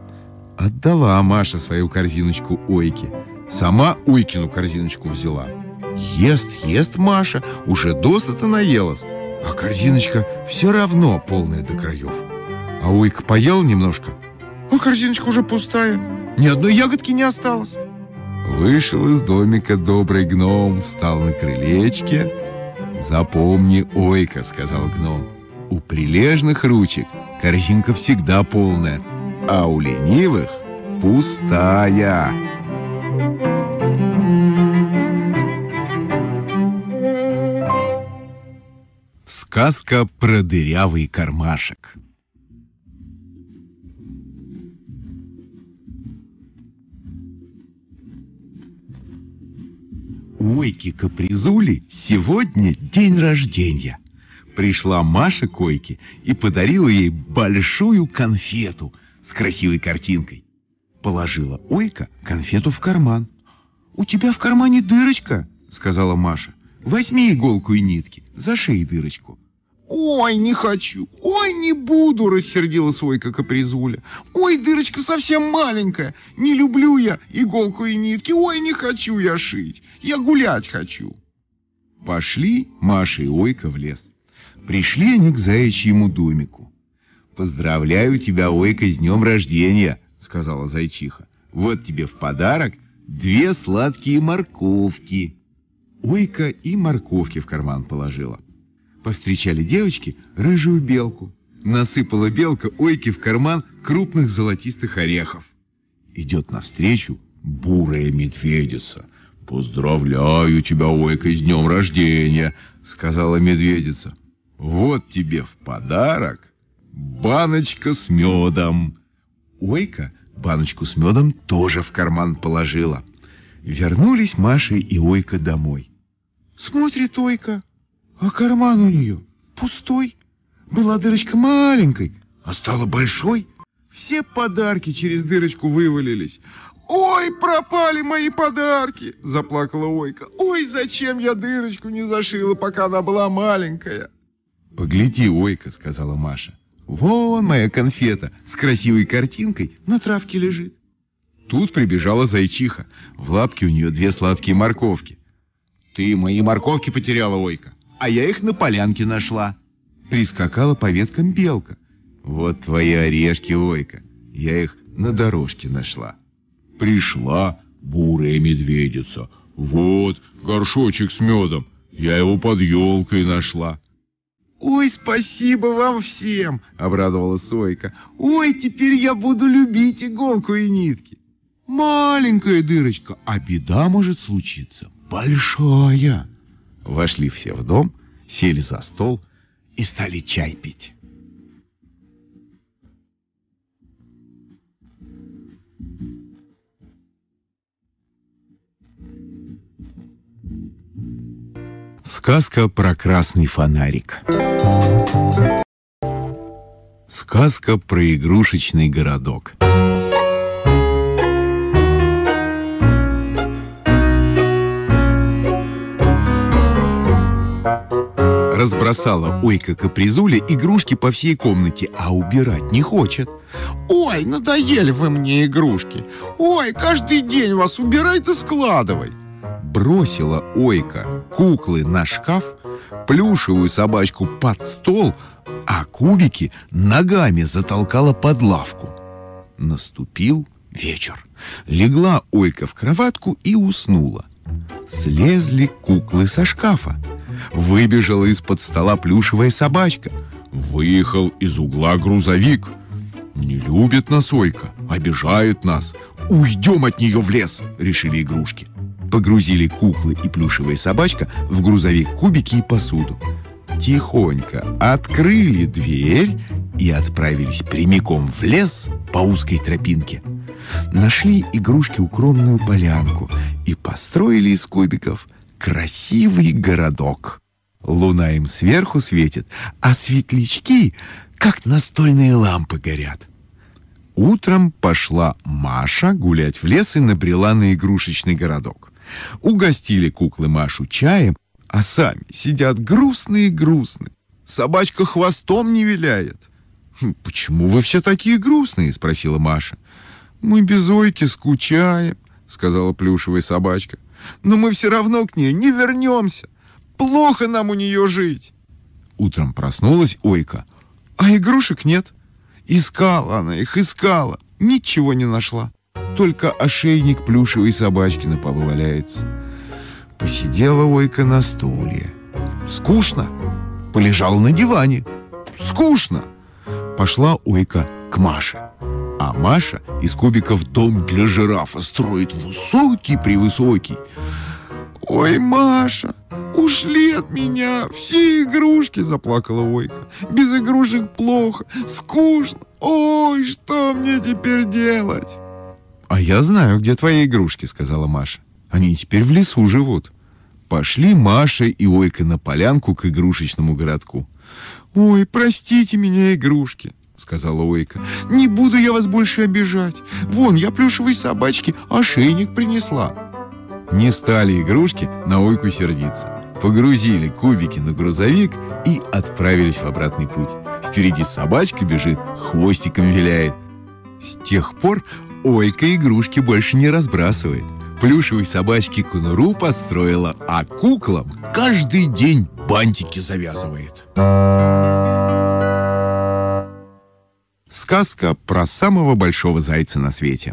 Speaker 1: Отдала Маша свою корзиночку Ойке. Сама Ойкину корзиночку взяла. Ест, ест Маша, уже досыта наелась, а корзиночка все равно полная до краев. А Ойка поела немножко, а корзиночка уже пустая, ни одной ягодки не осталось. Вышел из домика добрый гном, встал на крылечке. «Запомни, Ойка, — сказал гном, — у прилежных ручек корзинка всегда полная, а у ленивых пустая». Сказка про дырявый кармашек. У Ойки-капризули сегодня день рождения. Пришла Маша к Ойке и подарила ей большую конфету с красивой картинкой. Положила Ойка конфету в карман. «У тебя в кармане дырочка, — сказала Маша. — Возьми иголку и нитки, зашей дырочку». Ой, не хочу, ой, не буду, рассердилась Ойка-капризуля. Ой, дырочка совсем маленькая, не люблю я иголку и нитки, ой, не хочу я шить, я гулять хочу. Пошли Маша и Ойка в лес. Пришли они к заячьему домику. «Поздравляю тебя, Ойка, с днем рождения», — сказала зайчиха. «Вот тебе в подарок две сладкие морковки». Ойка и морковки в карман положила. Повстречали девочки рыжую белку. Насыпала белка Ойке в карман крупных золотистых орехов. Идет навстречу бурая медведица. «Поздравляю тебя, Ойка, с днем рождения», — сказала медведица. «Вот тебе в подарок баночка с медом». Ойка баночку с медом тоже в карман положила. Вернулись Маша и Ойка домой. Смотрит Ойка, а карман у нее пустой. Была дырочка маленькой, а стала большой. Все подарки через дырочку вывалились. «Ой, пропали мои подарки!» — заплакала Ойка. «Ой, зачем я дырочку не зашила, пока она была маленькая?» «Погляди, Ойка», — сказала Маша. «Вон моя конфета с красивой картинкой на травке лежит». Тут прибежала зайчиха. В лапке у нее две сладкие морковки. «Ты мои морковки потеряла, Ойка, а я их на полянке нашла». Прискакала по веткам белка. «Вот твои орешки, Ойка, я их на дорожке нашла». Пришла бурая медведица. «Вот горшочек с медом, я его под елкой нашла». «Ой, спасибо вам всем!» — обрадовалась Ойка. «Ой, теперь я буду любить иголку и нитки. Маленькая дырочка, а беда может случиться большая». Вошли все в дом, сели за стол и стали чай пить. Сказка про красный фонарик. Сказка про игрушечный городок. Разбросала Ойка-капризуля игрушки по всей комнате, а убирать не хочет. «Ой, надоели вы мне игрушки! Ой, каждый день вас убирай да складывай!» Бросила Ойка куклы на шкаф, плюшевую собачку под стол, а кубики ногами затолкала под лавку. Наступил вечер. Легла Ойка в кроватку и уснула. Слезли куклы со шкафа. Выбежала из-под стола плюшевая собачка. Выехал из угла грузовик. Не любит нас Ойка, обижает нас. Уйдем от нее в лес, решили игрушки. Погрузили куклы и плюшевая собачка в грузовик кубики и посуду. Тихонько открыли дверь и отправились прямиком в лес по узкой тропинке. Нашли игрушки укромную полянку и построили из кубиков красивый городок. Луна им сверху светит, а светлячки, как настольные лампы, горят. Утром пошла Маша гулять в лес и набрела на игрушечный городок. Угостили куклы Машу чаем, а сами сидят грустные-грустные. Собачка хвостом не виляет. «Почему вы все такие грустные?» — спросила Маша. «Мы без Ойки скучаем», — сказала плюшевая собачка. «Но мы все равно к ней не вернемся. Плохо нам у нее жить». Утром проснулась Ойка, а игрушек нет. Искала она их, искала, ничего не нашла. Только ошейник плюшевой собачки на полу валяется. Посидела Ойка на стуле. Скучно. Полежала на диване. Скучно. Пошла Ойка к Маше. А Маша из кубиков дом для жирафа строит высокий-превысокий. «Ой, Маша, ушли от меня все игрушки!» — заплакала Ойка. «Без игрушек плохо, скучно. Ой, что мне теперь делать?» «А я знаю, где твои игрушки», — сказала Маша. «Они теперь в лесу живут». Пошли Маша и Ойка на полянку к игрушечному городку. «Ой, простите меня, игрушки», — сказала Ойка. «Не буду я вас больше обижать. Вон, я плюшевой собачке ошейник принесла». Не стали игрушки на Ойку сердиться. Погрузили кубики на грузовик и отправились в обратный путь. Впереди собачка бежит, хвостиком виляет. С тех пор Ойка игрушки больше не разбрасывает. Плюшевой собачке конуру построила, а куклам каждый день бантики завязывает. Сказка про самого большого зайца на свете.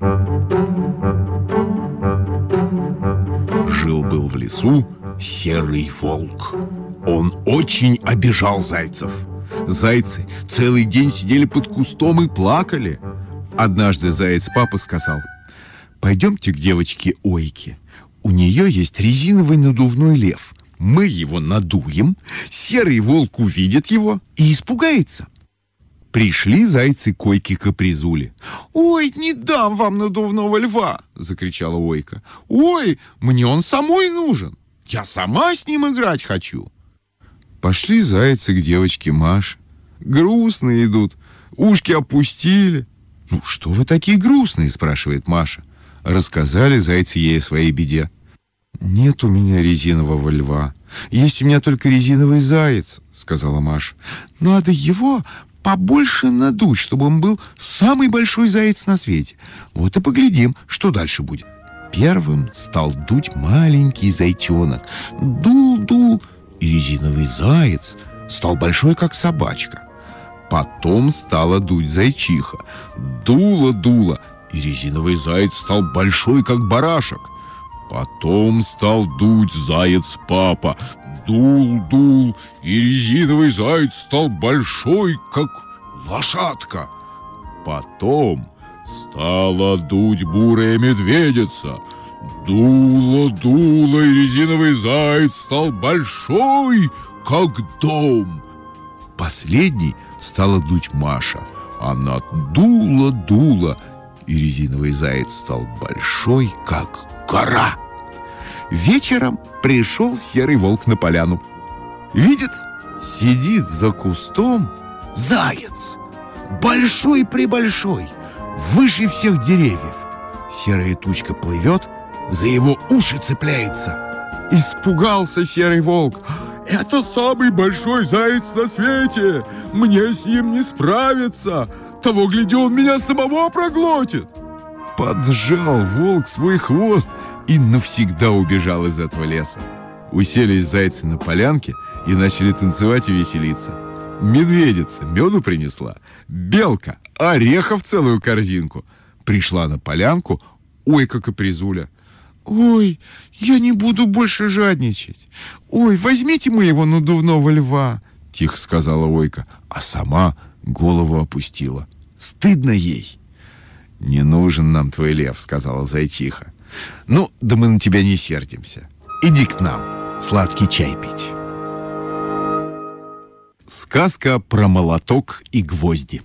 Speaker 1: Жил-был в лесу серый волк. Он очень обижал зайцев. Зайцы целый день сидели под кустом и плакали. Однажды заяц-папа сказал: «Пойдемте к девочке Ойке. У нее есть резиновый надувной лев. Мы его надуем, серый волк увидит его и испугается». Пришли зайцы к Ойке Капризуле. «Ой, не дам вам надувного льва!» — закричала Ойка. «Ой, мне он самой нужен! Я сама с ним играть хочу!» Пошли зайцы к девочке Маше. Грустные идут, ушки опустили. «Ну, что вы такие грустные?» — спрашивает Маша. Рассказали зайцы ей о своей беде. «Нет у меня резинового льва. Есть у меня только резиновый заяц», — сказала Маша. «Надо его побольше надуть, чтобы он был самый большой заяц на свете. Вот и поглядим, что дальше будет». Первым стал дуть маленький зайчонок. Дул-дул, и резиновый заяц стал большой, как собачка. Потом стала дуть зайчиха. Дула-дула, и резиновый заяц стал большой, как барашек. Потом стал дуть заяц-папа. Дул-дул, и резиновый заяц стал большой, как лошадка. Потом стала дуть бурая медведица. Дула-дула, и резиновый заяц стал большой, как дом. Последней стала дуть Маша. Она дула-дула, и резиновый заяц стал большой, как гора. Вечером пришел серый волк на поляну. Видит, сидит за кустом заяц, большой-пребольшой, выше всех деревьев. Серая тучка плывет, за его уши цепляется. Испугался серый волк. «Это самый большой заяц на свете! Мне с ним не справиться! Того, гляди, он меня самого проглотит!» Поджал волк свой хвост и навсегда убежал из этого леса. Уселись зайцы на полянке и начали танцевать и веселиться. Медведица меду принесла, белка орехов целую корзинку. Пришла на полянку Ойка Капризуля. «Ой, я не буду больше жадничать. Ой, возьмите моего надувного льва», — тихо сказала Ойка, а сама голову опустила. Стыдно ей. «Не нужен нам твой лев», — сказала зайчиха. «Ну, да мы на тебя не сердимся. Иди к нам сладкий чай пить». Сказка про молоток и гвозди.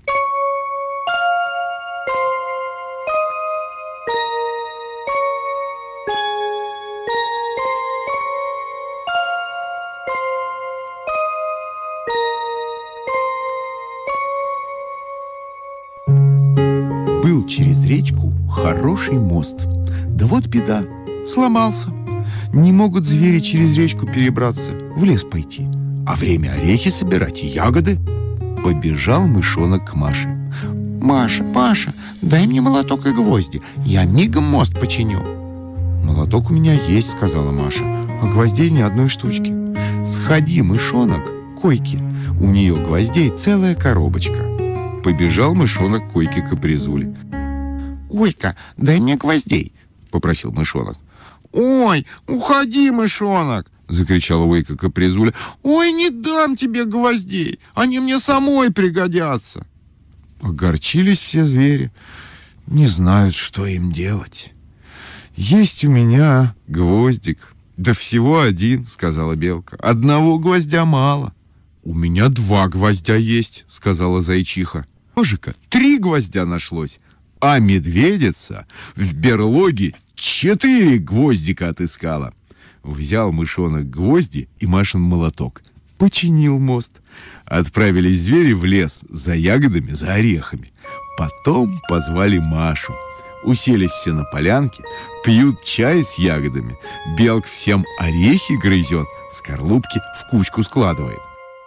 Speaker 1: Был через речку хороший мост. Да вот беда, сломался. Не могут звери через речку перебраться, в лес пойти. А время орехи собирать и ягоды. Побежал мышонок к Маше. «Маша, Маша, дай мне молоток и гвозди, я мигом мост починю». «Молоток у меня есть», — сказала Маша, «а гвоздей ни одной штучки». «Сходи, мышонок, к Ойке, у нее гвоздей целая коробочка». Побежал мышонок к Ойке Капризуле. «Ойка, дай мне гвоздей», — попросил мышонок. «Ой, уходи, мышонок!» — закричала Ойка Капризуля. «Ой, не дам тебе гвоздей, они мне самой пригодятся». Огорчились все звери, не знают, что им делать. «Есть у меня гвоздик, да всего один», — сказала белка. «Одного гвоздя мало». «У меня два гвоздя есть», — сказала зайчиха. «Ежика три гвоздя нашлось, а медведица в берлоге четыре гвоздика отыскала». Взял мышонок гвозди и Машин молоток. Починил мост. Отправились звери в лес за ягодами, за орехами. Потом позвали Машу. Уселись все на полянке, пьют чай с ягодами. Белка всем орехи грызет, скорлупки в кучку складывает.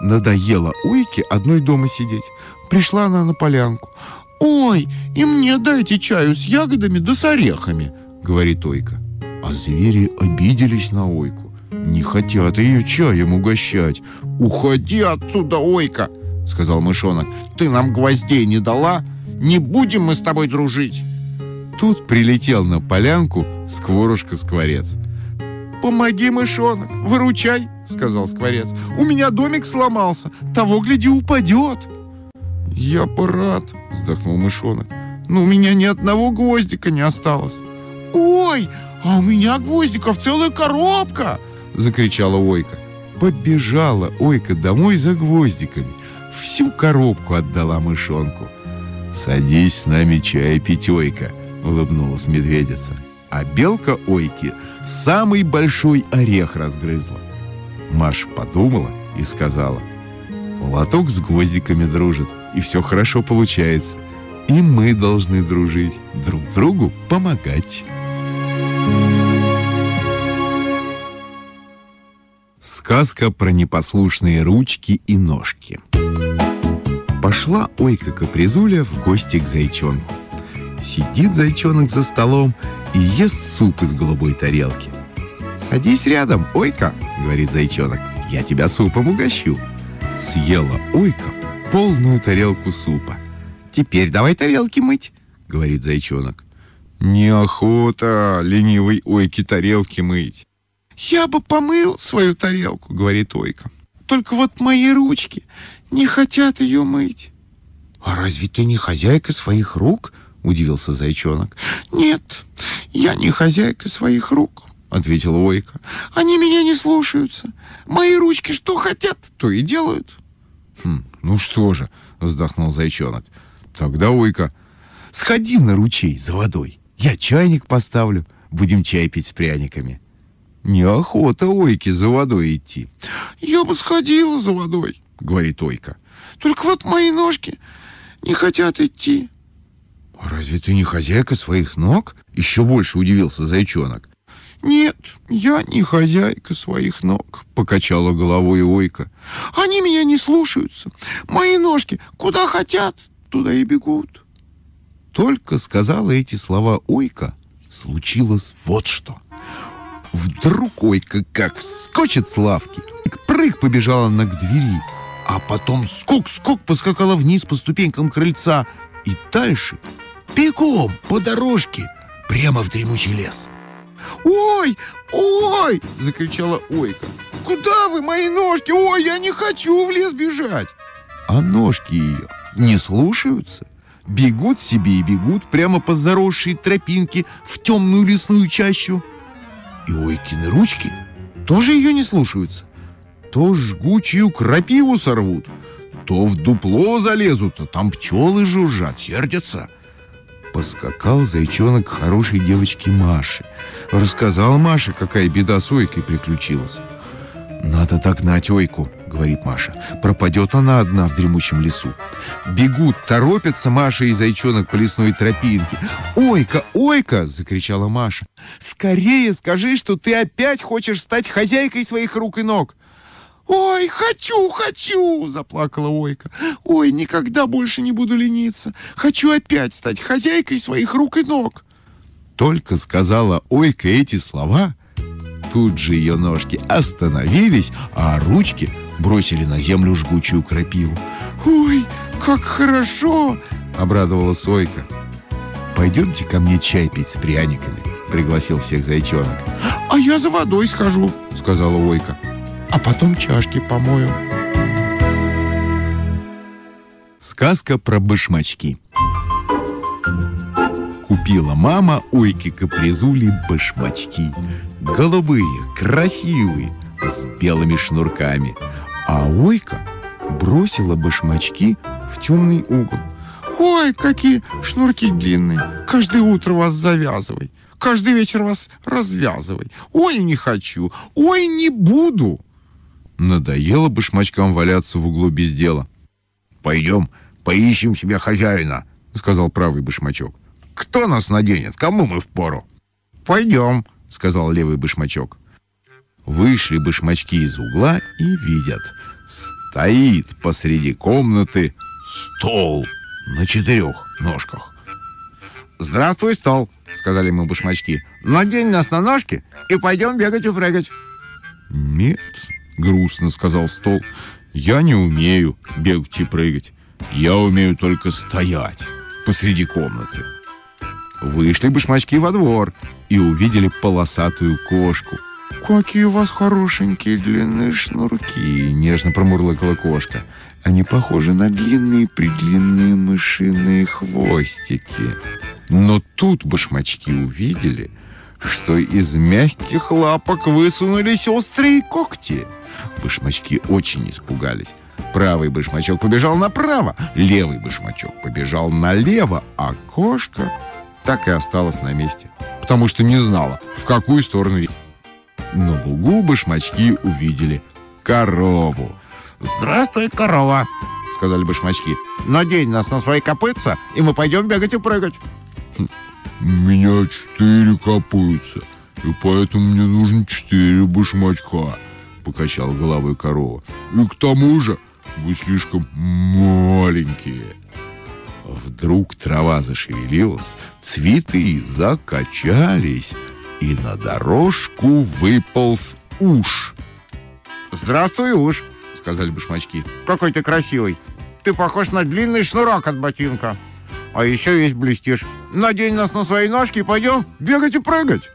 Speaker 1: Надоело Ойке одной дома сидеть. Пришла она на полянку. «Ой, и мне дайте чаю с ягодами да с орехами», — говорит Ойка. А звери обиделись на Ойку. Не хотят ее чаем угощать. «Уходи отсюда, Ойка», — сказал мышонок. «Ты нам гвоздей не дала? Не будем мы с тобой дружить». Тут прилетел на полянку Скворушка-скворец. «Помоги, мышонок, выручай», — сказал скворец. «У меня домик сломался, того, гляди, упадет». «Я бы рад», — вздохнул мышонок, «но у меня ни одного гвоздика не осталось». «Ой, а у меня гвоздиков целая коробка!» — закричала Ойка. Побежала Ойка домой за гвоздиками. Всю коробку отдала мышонку. «Садись с нами чай пить, Ойка», — улыбнулась медведица. А белка Ойки самый большой орех разгрызла. Маша подумала и сказала: «Молоток с гвоздиками дружит, и все хорошо получается. И мы должны дружить, друг другу помогать». Сказка про непослушные ручки и ножки. Пошла Ойка-капризуля в гости к зайчонку. Сидит зайчонок за столом и ест суп из голубой тарелки. «Садись рядом, Ойка», — говорит зайчонок, — «я тебя супом угощу». Съела Ойка полную тарелку супа. «Теперь давай тарелки мыть», — говорит зайчонок. «Неохота ленивой Ойке тарелки мыть». «Я бы помыл свою тарелку», — говорит Ойка. «Только вот мои ручки не хотят ее мыть». «А разве ты не хозяйка своих рук?» — удивился зайчонок. «Нет, я не хозяйка своих рук», — ответила Ойка. «Они меня не слушаются. Мои ручки что хотят, то и делают». «Хм, ну что же», — вздохнул зайчонок. «Тогда, Ойка, сходи на ручей за водой. Я чайник поставлю, будем чай пить с пряниками». Неохота Ойке за водой идти. «Я бы сходила за водой», — говорит Ойка. «Только вот мои ножки не хотят идти». «А разве ты не хозяйка своих ног?» — еще больше удивился зайчонок. «Нет, я не хозяйка своих ног», — покачала головой Ойка. «Они меня не слушаются. Мои ножки куда хотят, туда и бегут». Только сказала эти слова Ойка, случилось вот что. Вдруг Ойка как вскочит с лавки, и прыг побежала она к двери, а потом скок-скок поскакала вниз по ступенькам крыльца и дальше бегом по дорожке прямо в дремучий лес. «Ой, ой!» — закричала Ойка. «Куда вы, мои ножки? Ой, я не хочу в лес бежать!» А ножки ее не слушаются, бегут себе и бегут прямо по заросшей тропинке в темную лесную чащу. И Ойкины ручки тоже ее не слушаются. То жгучую крапиву сорвут, то в дупло залезут, а там пчелы жужжат, сердятся. Поскакал зайчонок к хорошей девочке Маше. Рассказал Маше, какая беда с Ойкой приключилась. «Надо догнать Ойку», — говорит Маша. «Пропадет она одна в дремучем лесу». Бегут, торопятся Маша и зайчонок по лесной тропинке. «Ойка, Ойка!» — закричала Маша. «Скорее скажи, что ты опять хочешь стать хозяйкой своих рук и ног». «Ой, хочу, хочу!» — заплакала Ойка. «Ой, никогда больше не буду лениться. Хочу опять стать хозяйкой своих рук и ног». Только сказала Ойка эти слова, тут же ее ножки остановились, а ручки бросили на землю жгучую крапиву. «Ой, как хорошо!» — обрадовалась Ойка. «Пойдемте ко мне чай пить с пряниками», — пригласил всех зайчонок. «А я за водой схожу», — сказала Ойка. «А потом чашки помою». Сказка про башмачки. Купила мама Ойке-капризуле башмачки. Голубые, красивые, с белыми шнурками. А Ойка бросила башмачки в темный угол. «Ой, какие шнурки длинные! Каждое утро вас завязывай, каждый вечер вас развязывай. Ой, не хочу, ой, не буду!» Надоело башмачкам валяться в углу без дела. «Пойдем, поищем себе хозяина», — сказал правый башмачок. «Кто нас наденет? Кому мы впору?» «Пойдем», — сказал левый башмачок. Вышли башмачки из угла и видят. стоит посреди комнаты стол на четырех ножках.
Speaker 2: «Здравствуй, стол», — сказали ему башмачки. «Надень нас на ножки и пойдем бегать и прыгать».
Speaker 1: «Нет», — грустно сказал стол, — «я не умею бегать и прыгать. Я умею только стоять посреди комнаты». Вышли башмачки во двор и увидели полосатую кошку. «Какие у вас хорошенькие длинные шнурки!» — нежно промурлыкала кошка. «Они похожи на длинные-предлинные мышиные хвостики». Но тут башмачки увидели, что из мягких лапок высунулись острые когти. Башмачки очень испугались. Правый башмачок побежал направо, левый башмачок побежал налево, а кошка так и осталась на месте, потому что не знала, в какую сторону идти. На лугу башмачки увидели корову.
Speaker 2: «Здравствуй, корова», — сказали башмачки. «Надень нас на свои копытца, и мы пойдем бегать и прыгать».
Speaker 1: «У меня четыре копытца, и поэтому мне нужно четыре башмачка», — покачала головой корова. «И к тому же вы слишком маленькие». Вдруг трава зашевелилась, цветы закачались, и на дорожку выполз уж.
Speaker 2: «Здравствуй, уж», — сказали башмачки. «Какой ты красивый. Ты похож на длинный шнурок от ботинка. А еще весь блестишь. Надень нас на свои ножки и пойдем бегать и прыгать».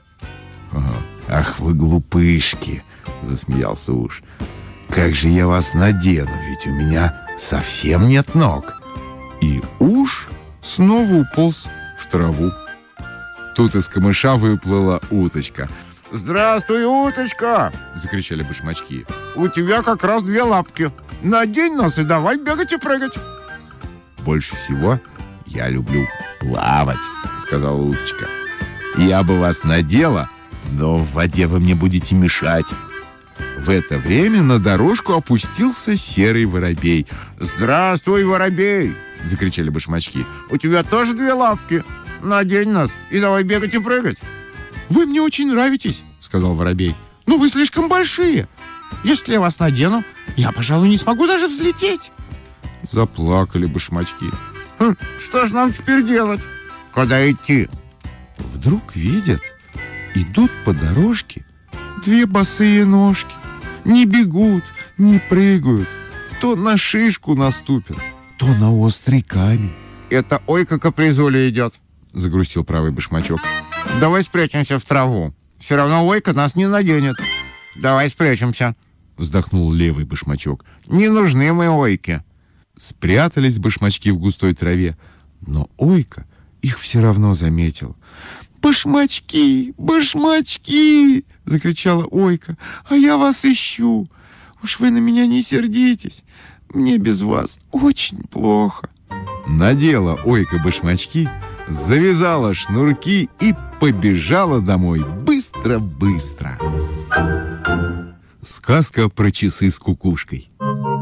Speaker 1: «Ах вы глупышки», — засмеялся уж. «Как же я вас надену, ведь у меня совсем нет ног». И уж снова уполз в траву. Тут из камыша выплыла уточка.
Speaker 2: «Здравствуй, уточка!» — закричали башмачки. «У тебя как раз две лапки. Надень нас и давай бегать и прыгать».
Speaker 1: «Больше всего я люблю плавать», — сказала уточка. «Я бы вас надела, но в воде вы мне будете мешать». В это время на дорожку опустился серый воробей.
Speaker 2: «Здравствуй, воробей!» — закричали башмачки. «У тебя тоже две лапки. Надень нас и давай бегать и прыгать».
Speaker 1: «Вы мне очень нравитесь», — сказал воробей. «Но вы слишком большие. Если я вас надену, я, пожалуй, не смогу даже взлететь». Заплакали башмачки.
Speaker 2: Хм, «Что ж нам теперь делать? Куда идти?»
Speaker 1: Вдруг видят, идут по дорожке две босые ножки. Не бегут, не прыгают, то на шишку наступят, то на острый камень.
Speaker 2: «Это ойка капризуля идет», — загрустил правый башмачок. «Давай спрячемся в траву. Все равно ойка нас не наденет. Давай спрячемся», — вздохнул левый башмачок. «Не нужны мы ойки».
Speaker 1: Спрятались башмачки в густой траве, но ойка их все равно заметил. «Башмачки, башмачки!» — закричала ойка. «А я вас ищу. Уж вы на меня не сердитесь. Мне без вас очень плохо». Надела ойка башмачки, завязала шнурки и побежала домой быстро-быстро. Сказка про часы с кукушкой.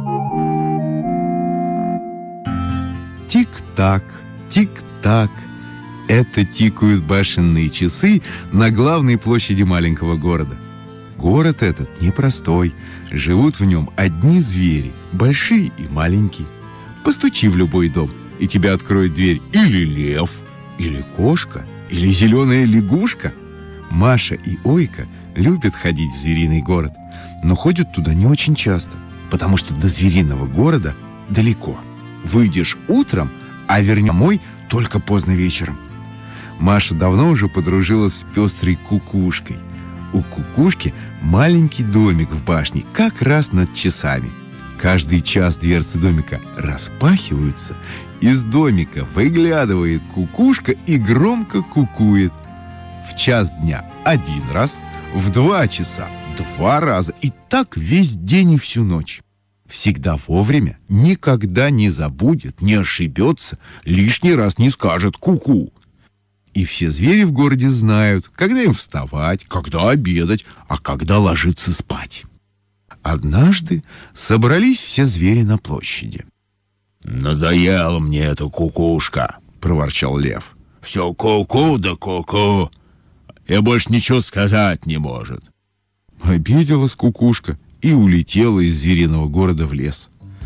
Speaker 1: Тик-так, тик-так. Это тикают башенные часы на главной площади маленького города. Город этот непростой. Живут в нем одни звери, большие и маленькие. Постучи в любой дом, и тебе откроет дверь или лев, или кошка, или зеленая лягушка. Маша и Ойка любят ходить в звериный город, но ходят туда не очень часто, потому что до звериного города далеко. Выйдешь утром, а вернешь домой только поздно вечером. Маша давно уже подружилась с пестрой кукушкой. У кукушки маленький домик в башне, как раз над часами. Каждый час дверцы домика распахиваются, из домика выглядывает кукушка и громко кукует. В час дня один раз, в два часа два раза, и так весь день и всю ночь. Всегда вовремя, никогда не забудет, не ошибется, лишний раз не скажет ку-ку. И все звери в городе знают, когда им вставать, когда обедать, а когда ложиться спать. Однажды собрались все звери на площади. «Надоела мне эта кукушка», — проворчал лев. «Все ку-ку да ку-ку, и больше ничего сказать не может». Обиделась кукушка и улетела из звериного города в лес.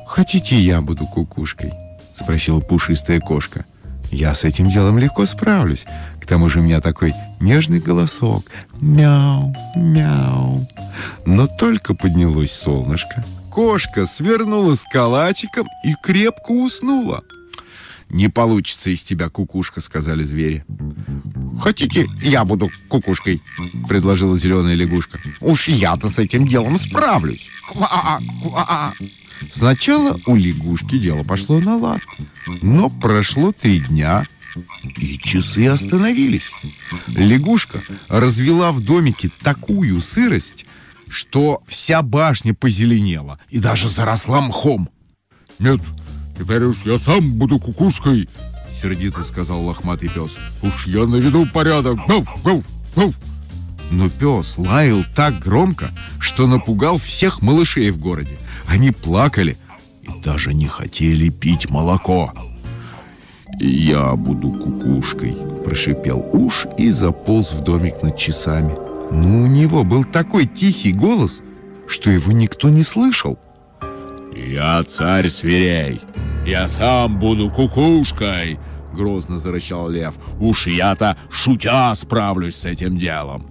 Speaker 1: «Хотите, я буду кукушкой?» — спросила пушистая кошка. «Я с этим делом легко справлюсь. К тому же у меня такой нежный голосок. Мяу, мяу». Но только поднялось солнышко, кошка свернулась калачиком и крепко уснула. «Не получится из тебя кукушка», — сказали звери.
Speaker 2: «Хотите, я буду кукушкой?» — предложила зеленая лягушка. «Уж я-то с этим делом справлюсь. Ква, ква».
Speaker 1: Сначала у лягушки дело пошло на лад, но прошло три дня, и часы остановились. Лягушка развела в домике такую сырость, что вся башня позеленела и даже заросла мхом.
Speaker 3: «Нет, теперь уж я сам буду кукушкой», —
Speaker 1: сердито сказал лохматый пес.
Speaker 3: «Уж я наведу порядок. Гав, гав, гав».
Speaker 1: Но пес лаял так громко, что напугал всех малышей в городе. Они плакали и даже не хотели пить молоко. «Я буду кукушкой», — прошипел уж и заполз в домик над часами. Но у него был такой тихий голос, что его никто не слышал.
Speaker 3: «Я царь зверей. Я сам буду кукушкой», — грозно зарычал лев. «Уж я-то шутя справлюсь с этим делом».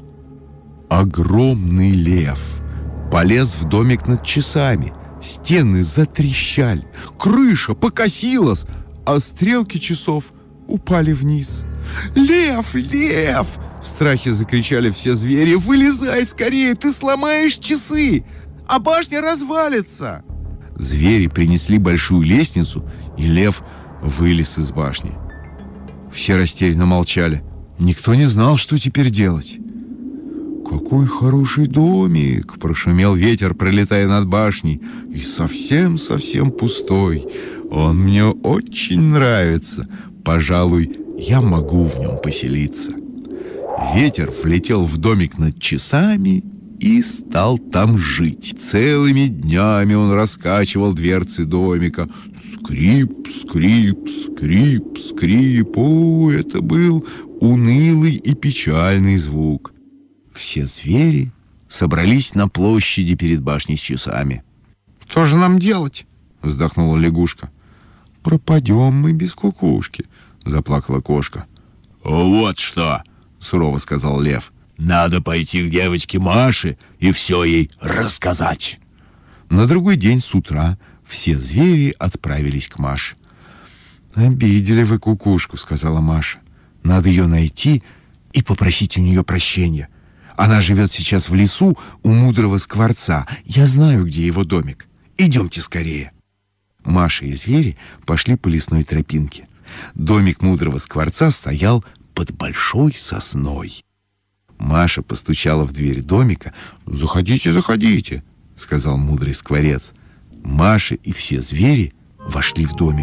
Speaker 1: Огромный лев полез в домик над часами. Стены затрещали, крыша покосилась, а стрелки часов упали вниз. «Лев, лев!» — в страхе закричали все звери. «Вылезай скорее, ты сломаешь часы, а башня развалится!» Звери принесли большую лестницу, и лев вылез из башни. Все растерянно молчали. Никто не знал, что теперь делать. «Какой хороший домик!» — прошумел ветер, пролетая над башней. «И совсем-совсем пустой. Он мне очень нравится. Пожалуй, я могу в нем поселиться». Ветер влетел в домик над часами и стал там жить. Целыми днями он раскачивал дверцы домика. Скрип, скрип, скрип, скрип. О, это был унылый и печальный звук. Все звери собрались на площади перед башней с часами.
Speaker 2: «Что же нам делать?»
Speaker 1: — вздохнула лягушка. «Пропадем мы без кукушки», — заплакала кошка.
Speaker 3: «Вот что!» — сурово сказал лев. «Надо пойти к девочке Маше и все ей рассказать».
Speaker 1: На другой день с утра все звери отправились к Маше. «Обидели вы кукушку», — сказала Маша. «Надо ее найти и попросить у нее прощения. Она живет сейчас в лесу у мудрого скворца. Я знаю, где его домик. Идемте скорее». Маша и звери пошли по лесной тропинке. Домик мудрого скворца стоял под большой сосной. Маша постучала в дверь домика. «Заходите, заходите», — сказал мудрый скворец. Маша и все звери вошли в домик.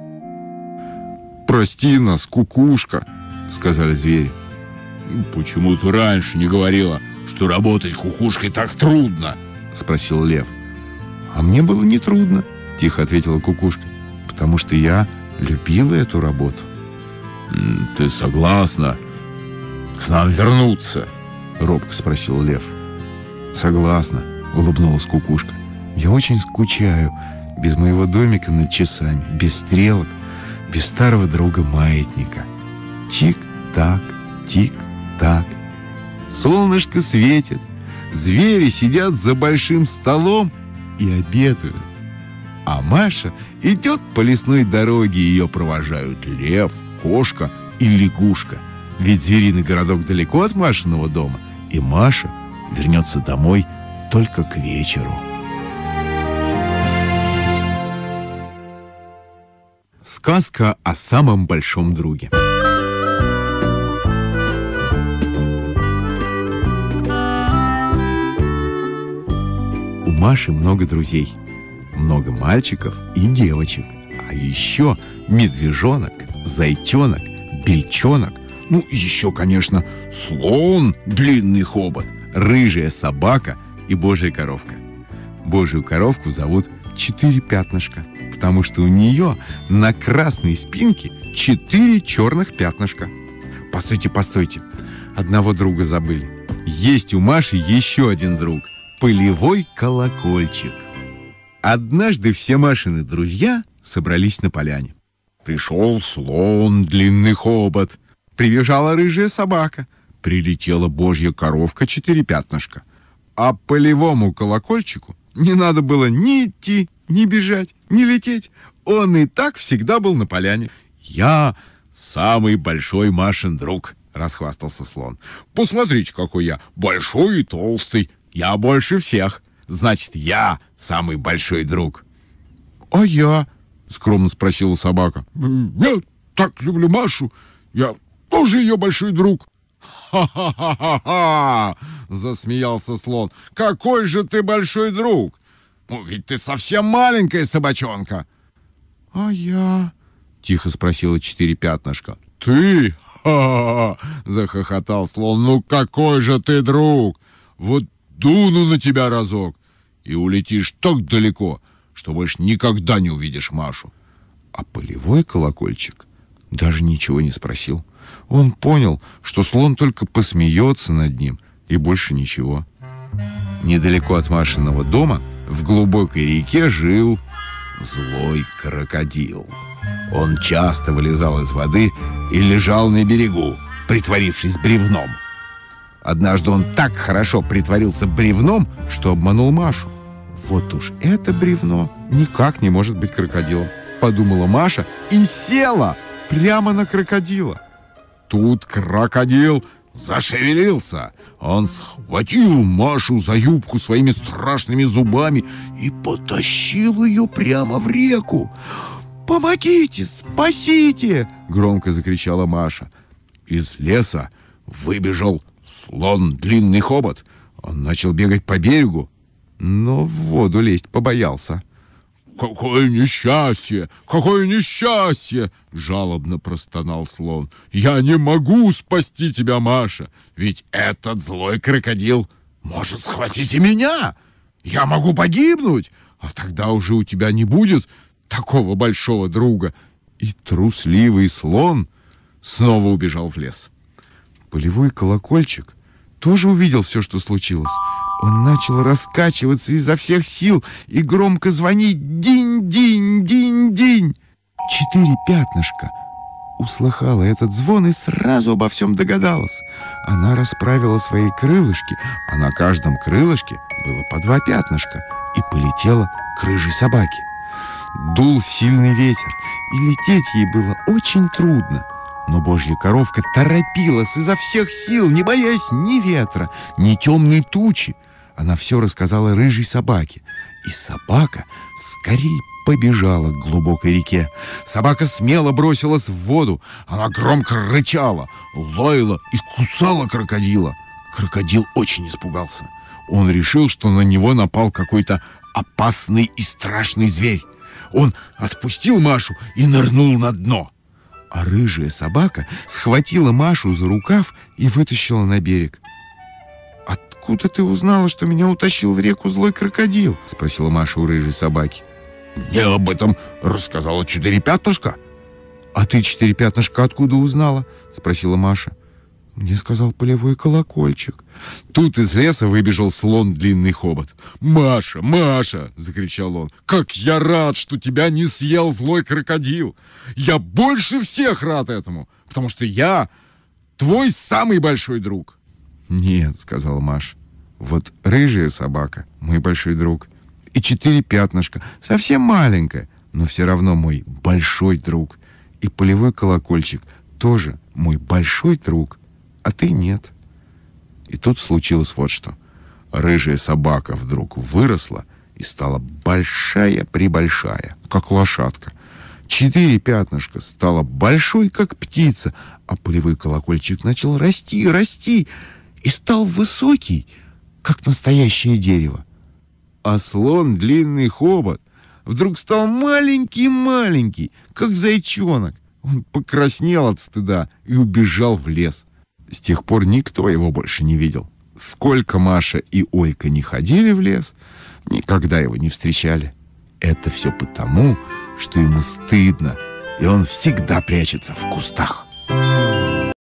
Speaker 1: «Прости нас, кукушка», — сказали звери.
Speaker 3: «Почему ты раньше не говорила, что работать кукушкой так трудно?»
Speaker 1: — спросил лев. «А мне было нетрудно», — тихо ответила кукушка, «потому что я любила эту работу».
Speaker 3: «Ты согласна к нам вернуться?» — робко спросил лев.
Speaker 1: «Согласна», — улыбнулась кукушка. «Я очень скучаю без моего домика над часами, без стрелок, без старого друга маятника. Тик-так, тик-так. Солнышко светит, звери сидят за большим столом и обедают. А Маша идет по лесной дороге, ее провожают лев, кошка и лягушка. Ведь звериный городок далеко от Машиного дома, и Маша вернется домой только к вечеру. Сказка о самом большом друге. У Маши много друзей. Много мальчиков и девочек. А еще медвежонок, зайчонок, бельчонок. Ну, еще, конечно, слон, длинный хобот, рыжая собака и божья коровка. Божью коровку зовут Четыре Пятнышка, потому что у нее на красной спинке четыре черных пятнышка. Постойте, постойте, одного друга забыли. Есть у Маши еще один друг — полевой колокольчик. Однажды все Машины друзья собрались на поляне. Пришел слон, длинный хобот. Прибежала рыжая собака. Прилетела божья коровка, четыре пятнышка. А полевому колокольчику не надо было ни идти, ни бежать, ни лететь. Он и так всегда был на поляне. «Я самый большой Машин друг», — расхвастался слон. «Посмотрите, какой я большой и толстый. Я больше всех. Значит, я самый большой друг». «А я?» — скромно спросила собака. «Я так люблю Машу. Я тоже ее большой друг». «Ха-ха-ха-ха-ха!» — засмеялся слон. «Какой же ты большой друг? Ну, ведь ты совсем маленькая собачонка». «А я?» — тихо спросила четыре пятнышка. «Ты? Ха-ха-ха!» — захохотал слон. «Ну какой же ты друг? Вот дуну на тебя разок, и улетишь так далеко, что больше никогда не увидишь Машу». А полевой колокольчик даже ничего не спросил. Он понял, что слон только посмеется над ним, и больше ничего. Недалеко от Машиного дома в глубокой реке жил злой крокодил. Он часто вылезал из воды и лежал на берегу, притворившись бревном. Однажды он так хорошо притворился бревном, что обманул Машу. «Вот уж это бревно никак не может быть крокодилом», — подумала Маша и села прямо на крокодила. Тут крокодил зашевелился. Он схватил Машу за юбку своими страшными зубами и потащил ее прямо в реку. «Помогите! Спасите!» — громко закричала Маша. Из леса выбежал слон длинный хобот. Он начал бегать по берегу, но в воду лезть побоялся. «Какое несчастье! Какое несчастье!» — жалобно простонал слон. «Я не могу спасти тебя, Маша, ведь этот злой крокодил может схватить и меня. Я могу погибнуть, а тогда уже у тебя не будет такого большого друга». И трусливый слон снова убежал в лес. Полевой колокольчик тоже увидел все, что случилось. Он начал раскачиваться изо всех сил и громко звонить: «Динь-динь, динь-динь!» Четыре пятнышка услыхала этот звон и сразу обо всем догадалась. Она расправила свои крылышки, а на каждом крылышке было по два пятнышка, и полетела к рыжей собаке. Дул сильный ветер, и лететь ей было очень трудно. Но божья коровка торопилась изо всех сил, не боясь ни ветра, ни темной тучи. Она все рассказала рыжей собаке, и собака скорее побежала к глубокой реке. Собака смело бросилась в воду. Она громко рычала, лаяла и кусала крокодила. Крокодил очень испугался. Он решил, что на него напал какой-то опасный и страшный зверь. Он отпустил Машу и нырнул на дно. А рыжая собака схватила Машу за рукав и вытащила на берег. «Откуда ты узнала, что меня утащил в реку злой крокодил?» — спросила Маша у рыжей собаки. «Мне об этом рассказала четыре пятнышка». «А ты, четыре пятнышка, откуда узнала?» — спросила Маша. «Мне сказал полевой колокольчик». Тут из леса выбежал слон длинный хобот. «Маша, Маша!» — закричал он. «Как я рад, что тебя не съел злой крокодил! Я больше всех рад этому, потому что я твой самый большой друг!» «Нет», — сказала Маша, — «вот рыжая собака — мой большой друг, и четыре пятнышка совсем маленькая, но все равно мой большой друг, и полевой колокольчик тоже мой большой друг, а ты нет». И тут случилось вот что. Рыжая собака вдруг выросла и стала большая-пребольшая, как лошадка. Четыре пятнышка стала большой, как птица, а полевой колокольчик начал расти, расти, и стал высокий, как настоящее дерево. А слон длинный хобот вдруг стал маленький-маленький, как зайчонок. Он покраснел от стыда и убежал в лес. С тех пор никто его больше не видел. Сколько Маша и Ойка не ходили в лес, никогда его не встречали. Это все потому, что ему стыдно, и он всегда прячется в кустах.